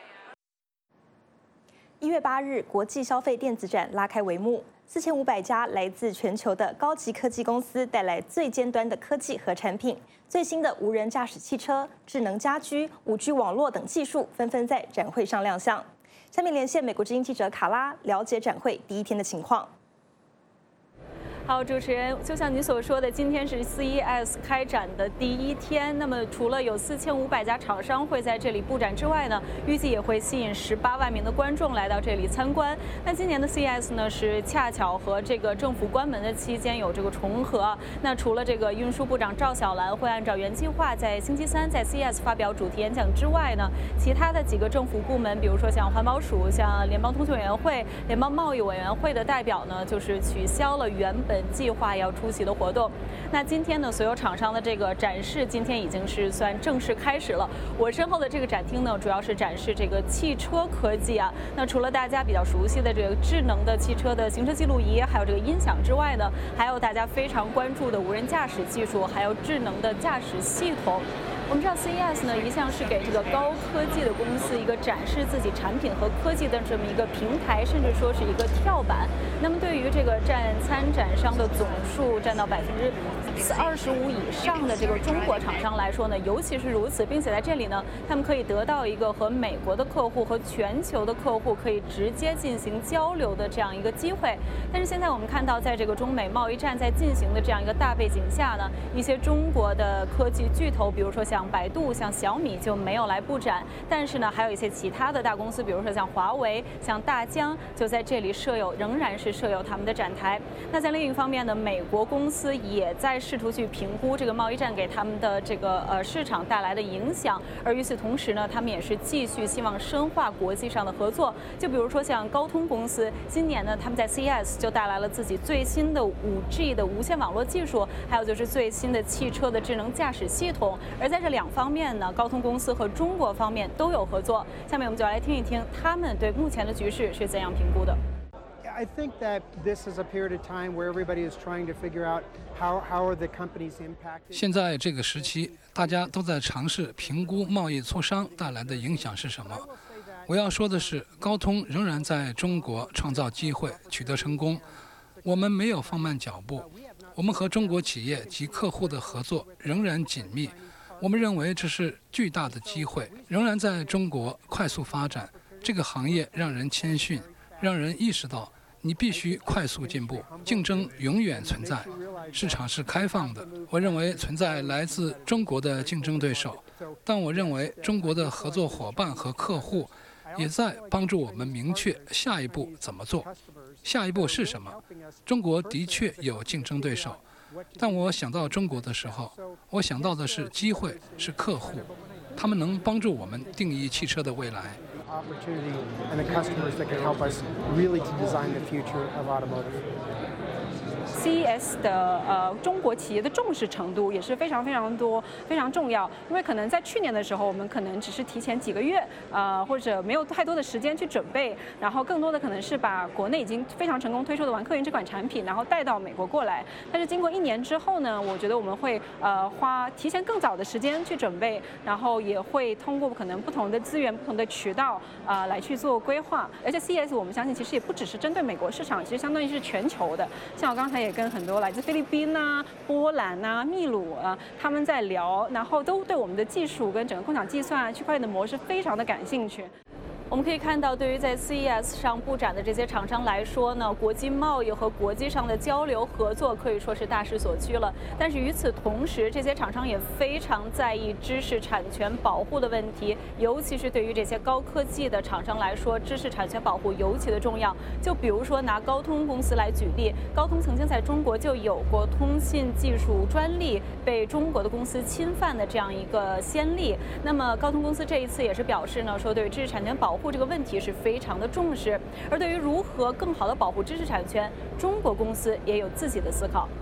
一月八日，国际消费电子展拉开帷幕，四千五百家来自全球的高级科技公司带来最尖端的科技和产品，最新的无人驾驶汽车、智能家居、五 G 网络等技术纷纷在展会上亮相。下面连线美国之音记者卡拉，了解展会第一天的情况。 好，主持人，就像你所说的，今天是 C E S 开展的第一天。那么，除了有四千五百家厂商会在这里布展之外呢，预计也会吸引十八万名的观众来到这里参观。那今年的 C E S 呢，是恰巧和这个政府关门的期间有这个重合。那除了这个运输部长赵小兰会按照原计划在星期三在 C E S 发表主题演讲之外呢，其他的几个政府部门，比如说像环保署、像联邦通讯委员会、联邦贸易委员会的代表呢，就是取消了原本本计划要出席的活动。那今天呢，所有厂商的这个展示今天已经是算正式开始了。我身后的这个展厅呢，主要是展示这个汽车科技啊。那除了大家比较熟悉的这个智能的汽车的行车记录仪，还有这个音响之外呢，还有大家非常关注的无人驾驶技术，还有智能的驾驶系统。我们知道 C E S 呢，一向是给这个高科技的公司一个展示自己产品和科技的这么一个平台，甚至说是一个跳板。那么对于这个占参展商的总数占到百分之二十五以上的这个中国厂商来说呢，尤其是如此，并且在这里呢，他们可以得到一个和美国的客户和全球的客户可以直接进行交流的这样一个机会。但是现在我们看到，在这个中美贸易战在进行的这样一个大背景下呢，一些中国的科技巨头，比如说像百度、像小米就没有来布展，但是呢，还有一些其他的大公司，比如说像华为、像大疆，就在这里设有，仍然是设有他们的展台。那在另一方面呢，美国公司也在试图去评估这个贸易战给他们的这个呃市场带来的影响，而与此同时呢，他们也是继续希望深化国际上的合作。就比如说像高通公司，今年呢，他们在 C E S 就带来了自己最新的五 G 的无线网络技术，还有就是最新的汽车的智能驾驶系统。而在这两方面呢，高通公司和中国方面都有合作。下面我们就来听一听他们对目前的局势是怎样评估的。 I think that this is a period of time where everybody is trying to figure out how how are the companies impacted. 现在这个时期，大家都在尝试评估贸易磋商带来的影响是什么。我要说的是，高通仍然在中国创造机会，取得成功。我们没有放慢脚步，我们和中国企业及客户的合作仍然紧密。我们认为这是巨大的机会，仍然在中国快速发展。这个行业让人谦逊，让人意识到你必须快速进步，竞争永远存在，市场是开放的。我认为存在来自中国的竞争对手，但我认为中国的合作伙伴和客户也在帮助我们明确下一步怎么做。下一步是什么？中国的确有竞争对手，但我想到中国的时候，我想到的是机会，是客户，他们能帮助我们定义汽车的未来。 Opportunity and the customers that can help us really to design the future of automotive. C E S 的呃中国企业的重视程度也是非常非常多、非常重要。因为可能在去年的时候，我们可能只是提前几个月，呃或者没有太多的时间去准备，然后更多的可能是把国内已经非常成功推出的玩客云这款产品，然后带到美国过来。但是经过一年之后呢，我觉得我们会呃花提前更早的时间去准备，然后也会通过可能不同的资源、不同的渠道啊、呃、来去做规划。而且 C E S 我们相信其实也不只是针对美国市场，其实相当于是全球的。像我刚才也跟很多来自菲律宾啊、波兰啊、秘鲁啊，他们在聊，然后都对我们的技术跟整个共享计算啊、区块链的模式非常的感兴趣。我们可以看到，对于在 C E S 上布展的这些厂商来说呢，国际贸易和国际上的交流合作可以说是大势所趋了。但是与此同时，这些厂商也非常在意知识产权保护的问题，尤其是对于这些高科技的厂商来说，知识产权保护尤其的重要。就比如说拿高通公司来举例，高通曾经在中国就有过通信技术专利被中国的公司侵犯的这样一个先例。那么高通公司这一次也是表示呢，说对于知识产权保护这个问题是非常的重视，而对于如何更好的保护知识产权，中国公司也有自己的思考。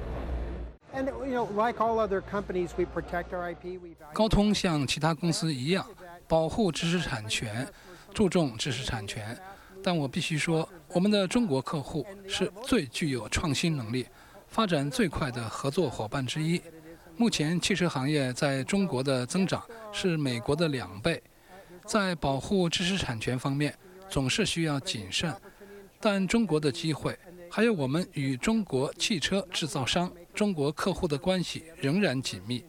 高通像其他公司一样，保护知识产权，注重知识产权。但我必须说，我们的中国客户是最具有创新能力、发展最快的合作伙伴之一。 目前汽车行业在中国的增长是美国的两倍，在保护知识产权方面总是需要谨慎，但中国的机会，还有我们与中国汽车制造商、中国客户的关系仍然紧密。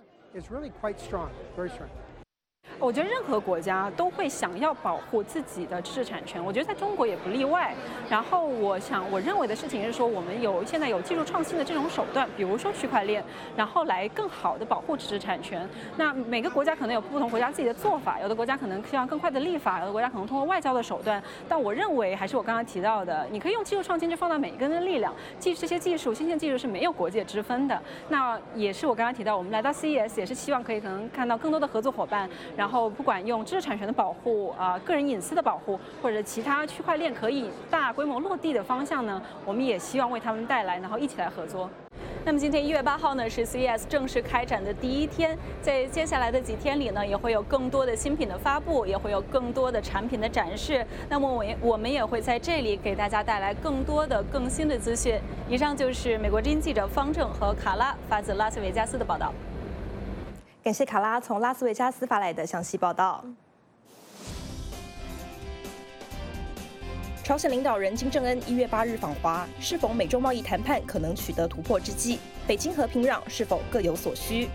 我觉得任何国家都会想要保护自己的知识产权，我觉得在中国也不例外。然后我想，我认为的事情是说，我们有现在有技术创新的这种手段，比如说区块链，然后来更好的保护知识产权。那每个国家可能有不同国家自己的做法，有的国家可能需要更快的立法，有的国家可能通过外交的手段。但我认为还是我刚刚提到的，你可以用技术创新去放大每一个人的力量，技这些技术、新鲜技术是没有国界之分的。那也是我刚刚提到，我们来到 C E S 也是希望可以可能看到更多的合作伙伴，然后不管用知识产权的保护啊、呃、个人隐私的保护，或者其他区块链可以大规模落地的方向呢，我们也希望为他们带来，然后一起来合作。那么今天一月八号呢是 C E S 正式开展的第一天，在接下来的几天里呢，也会有更多的新品的发布，也会有更多的产品的展示。那么我也我们也会在这里给大家带来更多的更新的资讯。以上就是美国之音记者方正和卡拉发自拉斯维加斯的报道。 感谢卡拉从拉斯维加斯发来的详细报道。朝鲜领导人金正恩一月八日访华，是否美中贸易谈判可能取得突破之际，北京和平壤是否各有所需？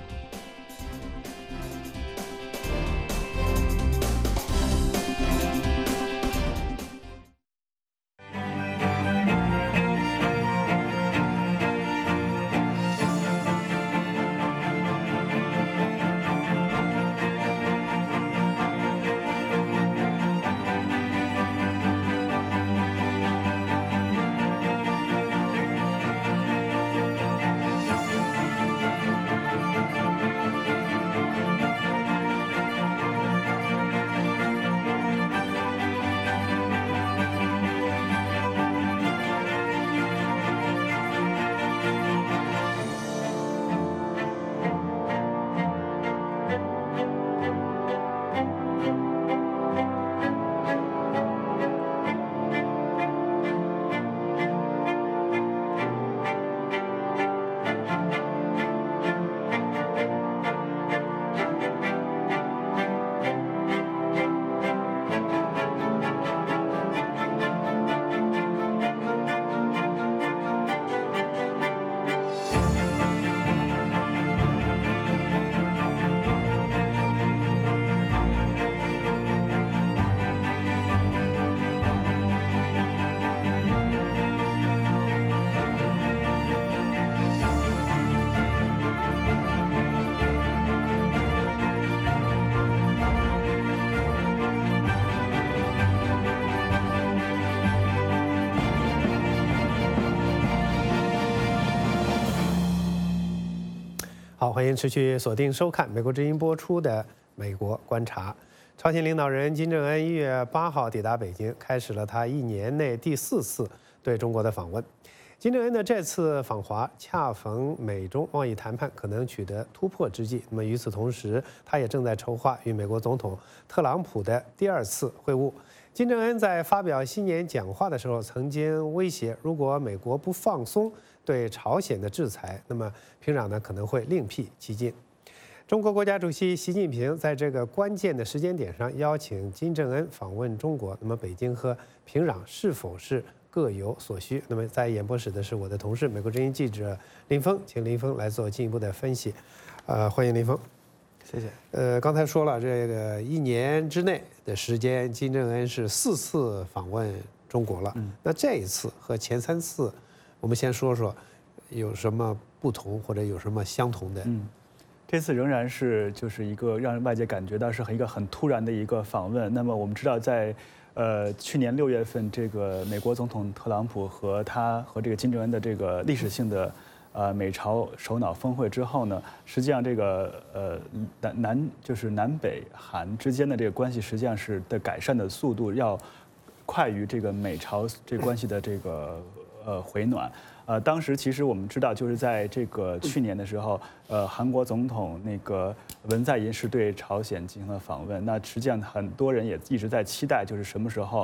好，欢迎持续锁定收看美国之音播出的《美国观察》。朝鲜领导人金正恩一月八号抵达北京，开始了他一年内第四次对中国的访问。金正恩的这次访华恰逢美中贸易谈判可能取得突破之际。那么与此同时，他也正在筹划与美国总统特朗普的第二次会晤。金正恩在发表新年讲话的时候，曾经威胁，如果美国不放松对朝鲜的制裁，那么平壤呢可能会另辟蹊径。中国国家主席习近平在这个关键的时间点上邀请金正恩访问中国，那么北京和平壤是否是各有所需？那么在演播室的是我的同事美国之音记者林峰，请林峰来做进一步的分析。呃，欢迎林峰。 谢谢。 呃，刚才说了，这个一年之内的时间，金正恩是四次访问中国了。嗯，那这一次和前三次，我们先说说有什么不同，或者有什么相同的？ 嗯，这次仍然是就是一个让外界感觉到是一个很突然的一个访问。那么我们知道在，呃去年六月份，这个美国总统特朗普和他和这个金正恩的这个历史性的。呃，美朝首脑峰会之后呢，实际上这个呃南南就是南北韩之间的这个关系，实际上是的改善的速度要快于这个美朝这关系的这个呃回暖。呃，当时其实我们知道，就是在这个去年的时候，呃，韩国总统那个文在寅是对朝鲜进行了访问。那实际上很多人也一直在期待，就是什么时候。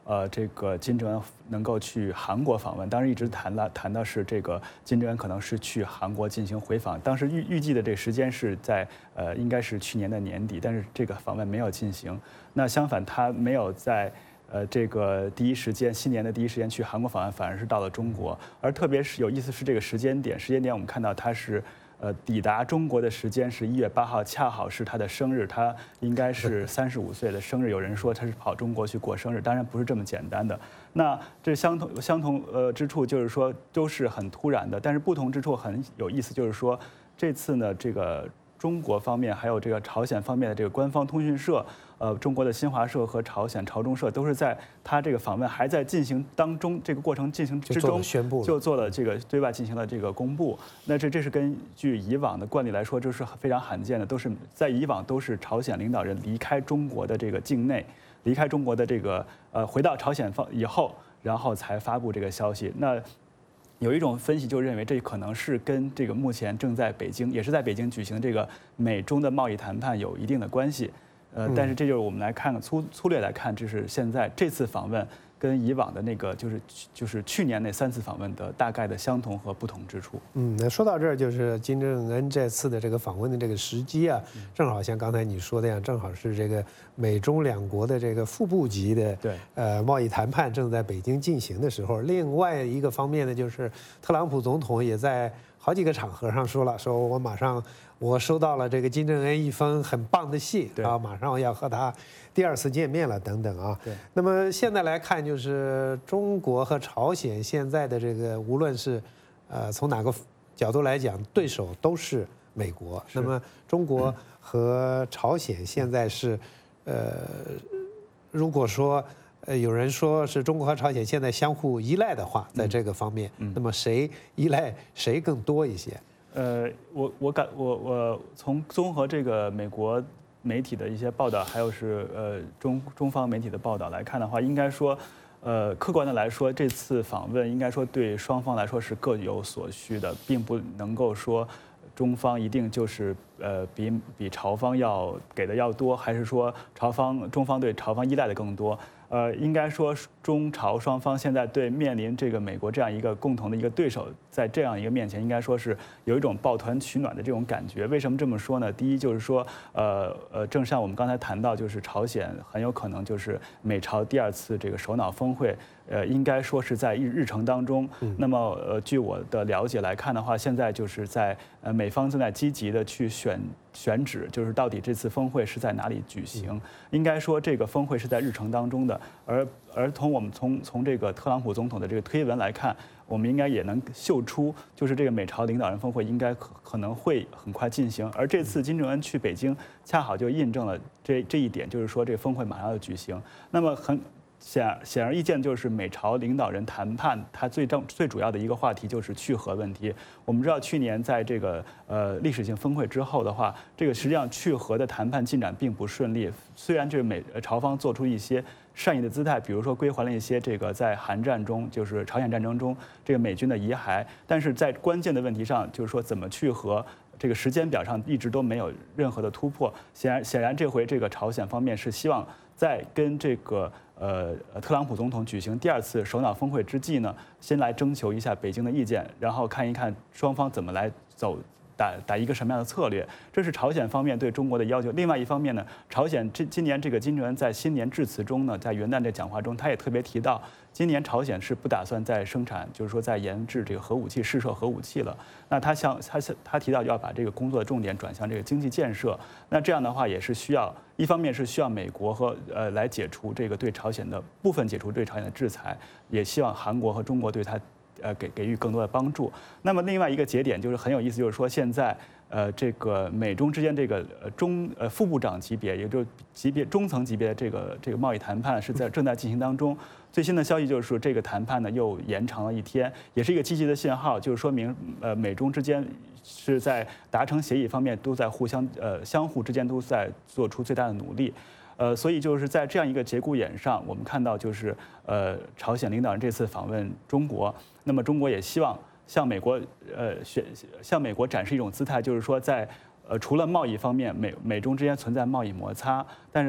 呃，这个金正恩能够去韩国访问，当时一直谈了谈的是这个金正恩可能是去韩国进行回访，当时预预计的这个时间是在呃应该是去年的年底，但是这个访问没有进行。那相反，他没有在呃这个第一时间新年的第一时间去韩国访问，反而是到了中国。而特别是有意思是这个时间点，时间点我们看到他是。呃，抵达中国的时间是一月八号，恰好是他的生日，他应该是三十五岁的生日。有人说他是跑中国去过生日，当然不是这么简单的。那这相同相同呃之处就是说都是很突然的，但是不同之处很有意思，就是说这次呢，这个中国方面还有这个朝鲜方面的这个官方通讯社。呃，中国的新华社和朝鲜朝中社都是在他这个访问还在进行当中，这个过程进行之中宣布就做了这个对外进行了这个公布。那这这是根据以往的惯例来说，这是非常罕见的，都是在以往都是朝鲜领导人离开中国的这个境内，离开中国的这个呃回到朝鲜方以后，然后才发布这个消息。那有一种分析就认为，这可能是跟这个目前正在北京，也是在北京举行这个美中的贸易谈判有一定的关系。呃，但是这就是我们来看粗粗略来看，就是现在这次访问跟以往的那个就是就是去年那三次访问的大概的相同和不同之处。 嗯，那说到这儿，就是金正恩这次的这个访问的这个时机啊，正好像刚才你说的样，正好是这个美中两国的这个副部级的对呃贸易谈判正在北京进行的时候。另外一个方面呢，就是特朗普总统也在好几个场合上说了，说我马上。我收到了这个金正恩一封很棒的信啊，马上要和他第二次见面了，等等啊。 对。 那么现在来看，就是中国和朝鲜现在的这个，无论是呃从哪个角度来讲，对手都是美国。那么中国和朝鲜现在是，呃，如果说呃有人说是中国和朝鲜现在相互依赖的话，在这个方面， 嗯、 那么谁依赖谁更多一些？ 呃，我我感我我从综合这个美国媒体的一些报道，还有是呃中中方媒体的报道来看的话，应该说，呃，客观的来说，这次访问应该说对双方来说是各有所需的，并不能够说中方一定就是呃比比朝方要给的要多，还是说朝方中方对朝方依赖的更多。呃，应该说中朝双方现在对面临这个美国这样一个共同的一个对手，在这样一个面前，应该说是有一种抱团取暖的这种感觉。为什么这么说呢？第一就是说，呃呃，正像我们刚才谈到，就是朝鲜很有可能就是美朝第二次这个首脑峰会，呃，应该说是在日日程当中。那么呃，据我的了解来看的话，现在就是在呃美方正在积极的去选。选址就是到底这次峰会是在哪里举行？应该说这个峰会是在日程当中的，而而从我们从从这个特朗普总统的这个推文来看，我们应该也能嗅出，就是这个美朝领导人峰会应该可可能会很快进行。而这次金正恩去北京，恰好就印证了这这一点，就是说这个峰会马上要举行。那么很。显显而易见，就是美朝领导人谈判，它最正最主要的一个话题就是去核问题。我们知道，去年在这个呃历史性峰会之后的话，这个实际上去核的谈判进展并不顺利。虽然这个美朝方做出一些善意的姿态，比如说归还了一些这个在韩战中，就是朝鲜战争中这个美军的遗骸，但是在关键的问题上，就是说怎么去核。这个时间表上一直都没有任何的突破。显然，显然这回这个朝鲜方面是希望在跟这个呃特朗普总统举行第二次首脑峰会之际呢，先来征求一下北京的意见，然后看一看双方怎么来走。打打一个什么样的策略？这是朝鲜方面对中国的要求。另外一方面呢，朝鲜这今年这个金正恩在新年致辞中呢，在元旦这讲话中，他也特别提到，今年朝鲜是不打算再生产，就是说在研制这个核武器、试射核武器了。那他想他他提到要把这个工作的重点转向这个经济建设。那这样的话也是需要，一方面是需要美国和呃来解除这个对朝鲜的部分解除对朝鲜的制裁，也希望韩国和中国对他。呃，给给予更多的帮助。那么另外一个节点就是很有意思，就是说现在呃这个美中之间这个呃中呃副部长级别，也就是级别中层级别的这个这个贸易谈判是在正在进行当中。最新的消息就是说，这个谈判呢又延长了一天，也是一个积极的信号，就是说明呃美中之间是在达成协议方面都在互相呃相互之间都在做出最大的努力。呃，所以就是在这样一个节骨眼上，我们看到就是呃，朝鲜领导人这次访问中国，那么中国也希望向美国呃选向美国展示一种姿态，就是说在呃除了贸易方面，美美中之间存在贸易摩擦，但是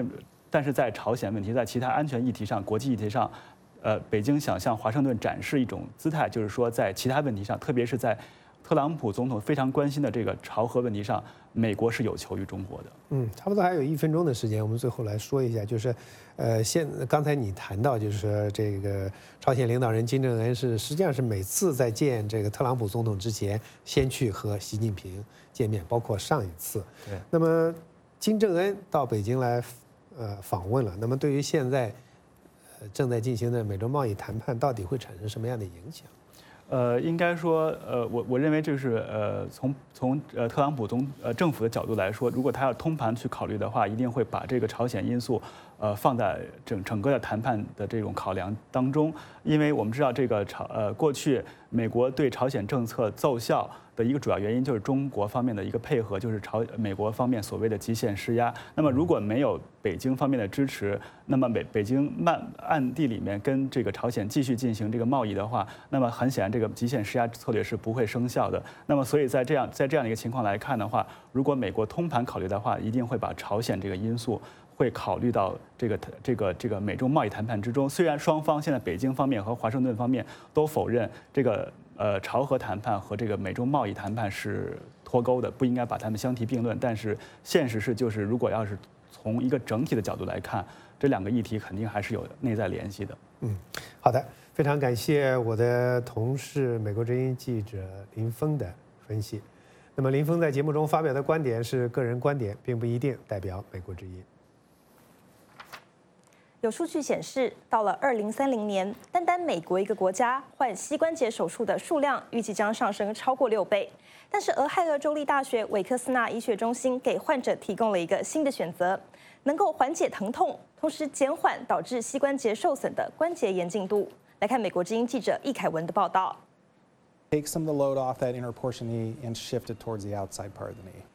但是在朝鲜问题、在其他安全议题上、国际议题上，呃，北京想向华盛顿展示一种姿态，就是说在其他问题上，特别是在特朗普总统非常关心的这个朝核问题上，美国是有求于中国的。 嗯，差不多还有一分钟的时间，我们最后来说一下，就是，呃，现刚才你谈到，就是说这个朝鲜领导人金正恩是实际上是每次在见这个特朗普总统之前，先去和习近平见面，包括上一次。 对。 那么金正恩到北京来，呃，访问了。那么对于现在，呃，正在进行的美洲贸易谈判，到底会产生什么样的影响？ 呃，应该说，呃，我我认为这是呃，从从呃特朗普总呃政府的角度来说，如果他要通盘去考虑的话，一定会把这个朝鲜因素，呃，放在整整个的谈判的这种考量当中，因为我们知道这个朝呃过去美国对朝鲜政策奏效的一个主要原因就是中国方面的一个配合，就是朝美国方面所谓的极限施压。那么如果没有北京方面的支持，那么北北京慢暗地里面跟这个朝鲜继续进行这个贸易的话，那么很显然这个极限施压策略是不会生效的。那么所以在这样在这样的一个情况来看的话，如果美国通盘考虑的话，一定会把朝鲜这个因素会考虑到这个这个这个美中贸易谈判之中。虽然双方现在北京方面和华盛顿方面都否认这个呃朝核谈判和这个美中贸易谈判是脱钩的，不应该把它们相提并论。但是现实是，就是如果要是从一个整体的角度来看，这两个议题肯定还是有内在联系的。 嗯，好的，非常感谢我的同事美国之音记者林峰的分析。那么林峰在节目中发表的观点是个人观点，并不一定代表美国之音。 有数据显示，到了二零三零年，单单美国一个国家患膝关节手术的数量预计将上升超过六倍。但是，俄亥俄州立大学韦克斯纳医学中心给患者提供了一个新的选择，能够缓解疼痛，同时减缓导致膝关节受损的关节炎进度。来看美国之音记者易凯文的报道。 Take some of the load off that inner portion knee and shift it towards the outside part of the knee.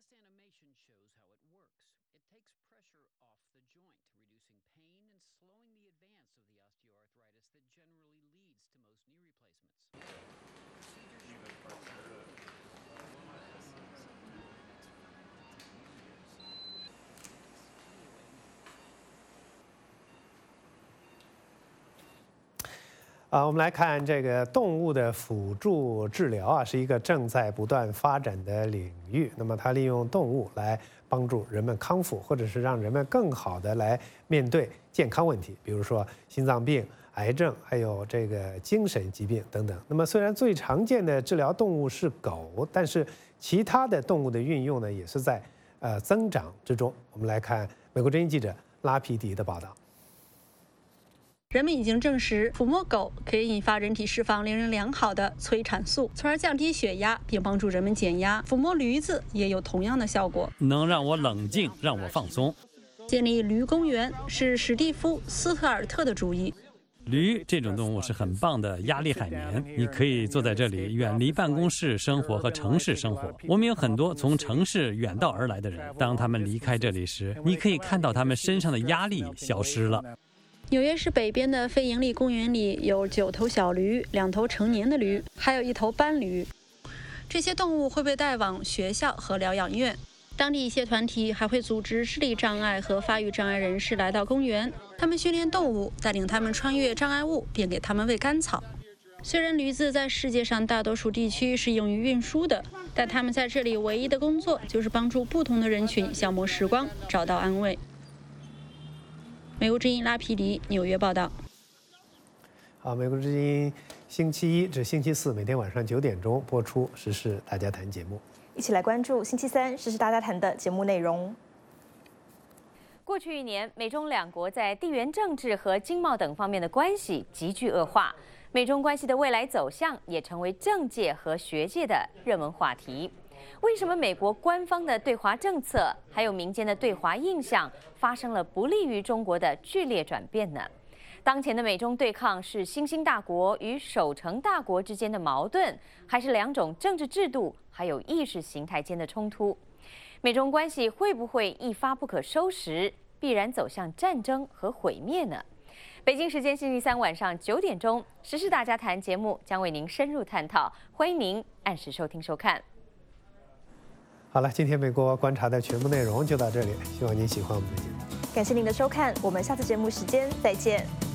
Uh, 啊，我们来看这个动物的辅助治疗啊，是一个正在不断发展的领域。那么，它利用动物来帮助人们康复，或者是让人们更好的来面对健康问题，比如说心脏病、癌症，还有这个精神疾病等等。那么，虽然最常见的治疗动物是狗，但是其他的动物的运用呢，也是在呃增长之中。我们来看美国之音记者拉皮迪的报道。 人们已经证实，抚摸狗可以引发人体释放令人良好的催产素，从而降低血压，并帮助人们减压。抚摸驴子也有同样的效果， 能让我冷静，让我放松。 建立驴公园是史蒂夫·斯特尔特的主意。 驴这种动物是很棒的压力海绵，你可以坐在这里，远离办公室生活和城市生活。我们有很多从城市远道而来的人，当他们离开这里时，你可以看到他们身上的压力消失了。 纽约市北边的非营利公园里有九头小驴，两头成年的驴，还有一头斑驴。这些动物会被带往学校和疗养院。当地一些团体还会组织视力障碍和发育障碍人士来到公园，他们训练动物，带领他们穿越障碍物，并给他们喂干草。虽然驴子在世界上大多数地区是用于运输的，但他们在这里唯一的工作就是帮助不同的人群消磨时光，找到安慰。美国之音拉皮迪纽约报道。 好，美国之音星期一至星期四每天晚上九点钟播出《时事大家谈》节目， 一起来关注星期三《时事大家谈》的节目内容。 过去一年，美中两国在地缘政治和经贸等方面的关系急剧恶化，美中关系的未来走向也成为政界和学界的热门话题。为什么美国官方的对华政策还有民间的对华印象发生了不利于中国的剧烈转变呢？当前的美中对抗是新兴大国与守成大国之间的矛盾，还是两种政治制度还有意识形态间的冲突？美中关系会不会一发不可收拾，必然走向战争和毁灭呢？北京时间星期三晚上九点钟，《时事大家谈》节目将为您深入探讨，欢迎您按时收听收看。 好了，今天美国观察的全部内容就到这里，希望您喜欢我们的节目。 感谢您的收看，我们下次节目时间再见。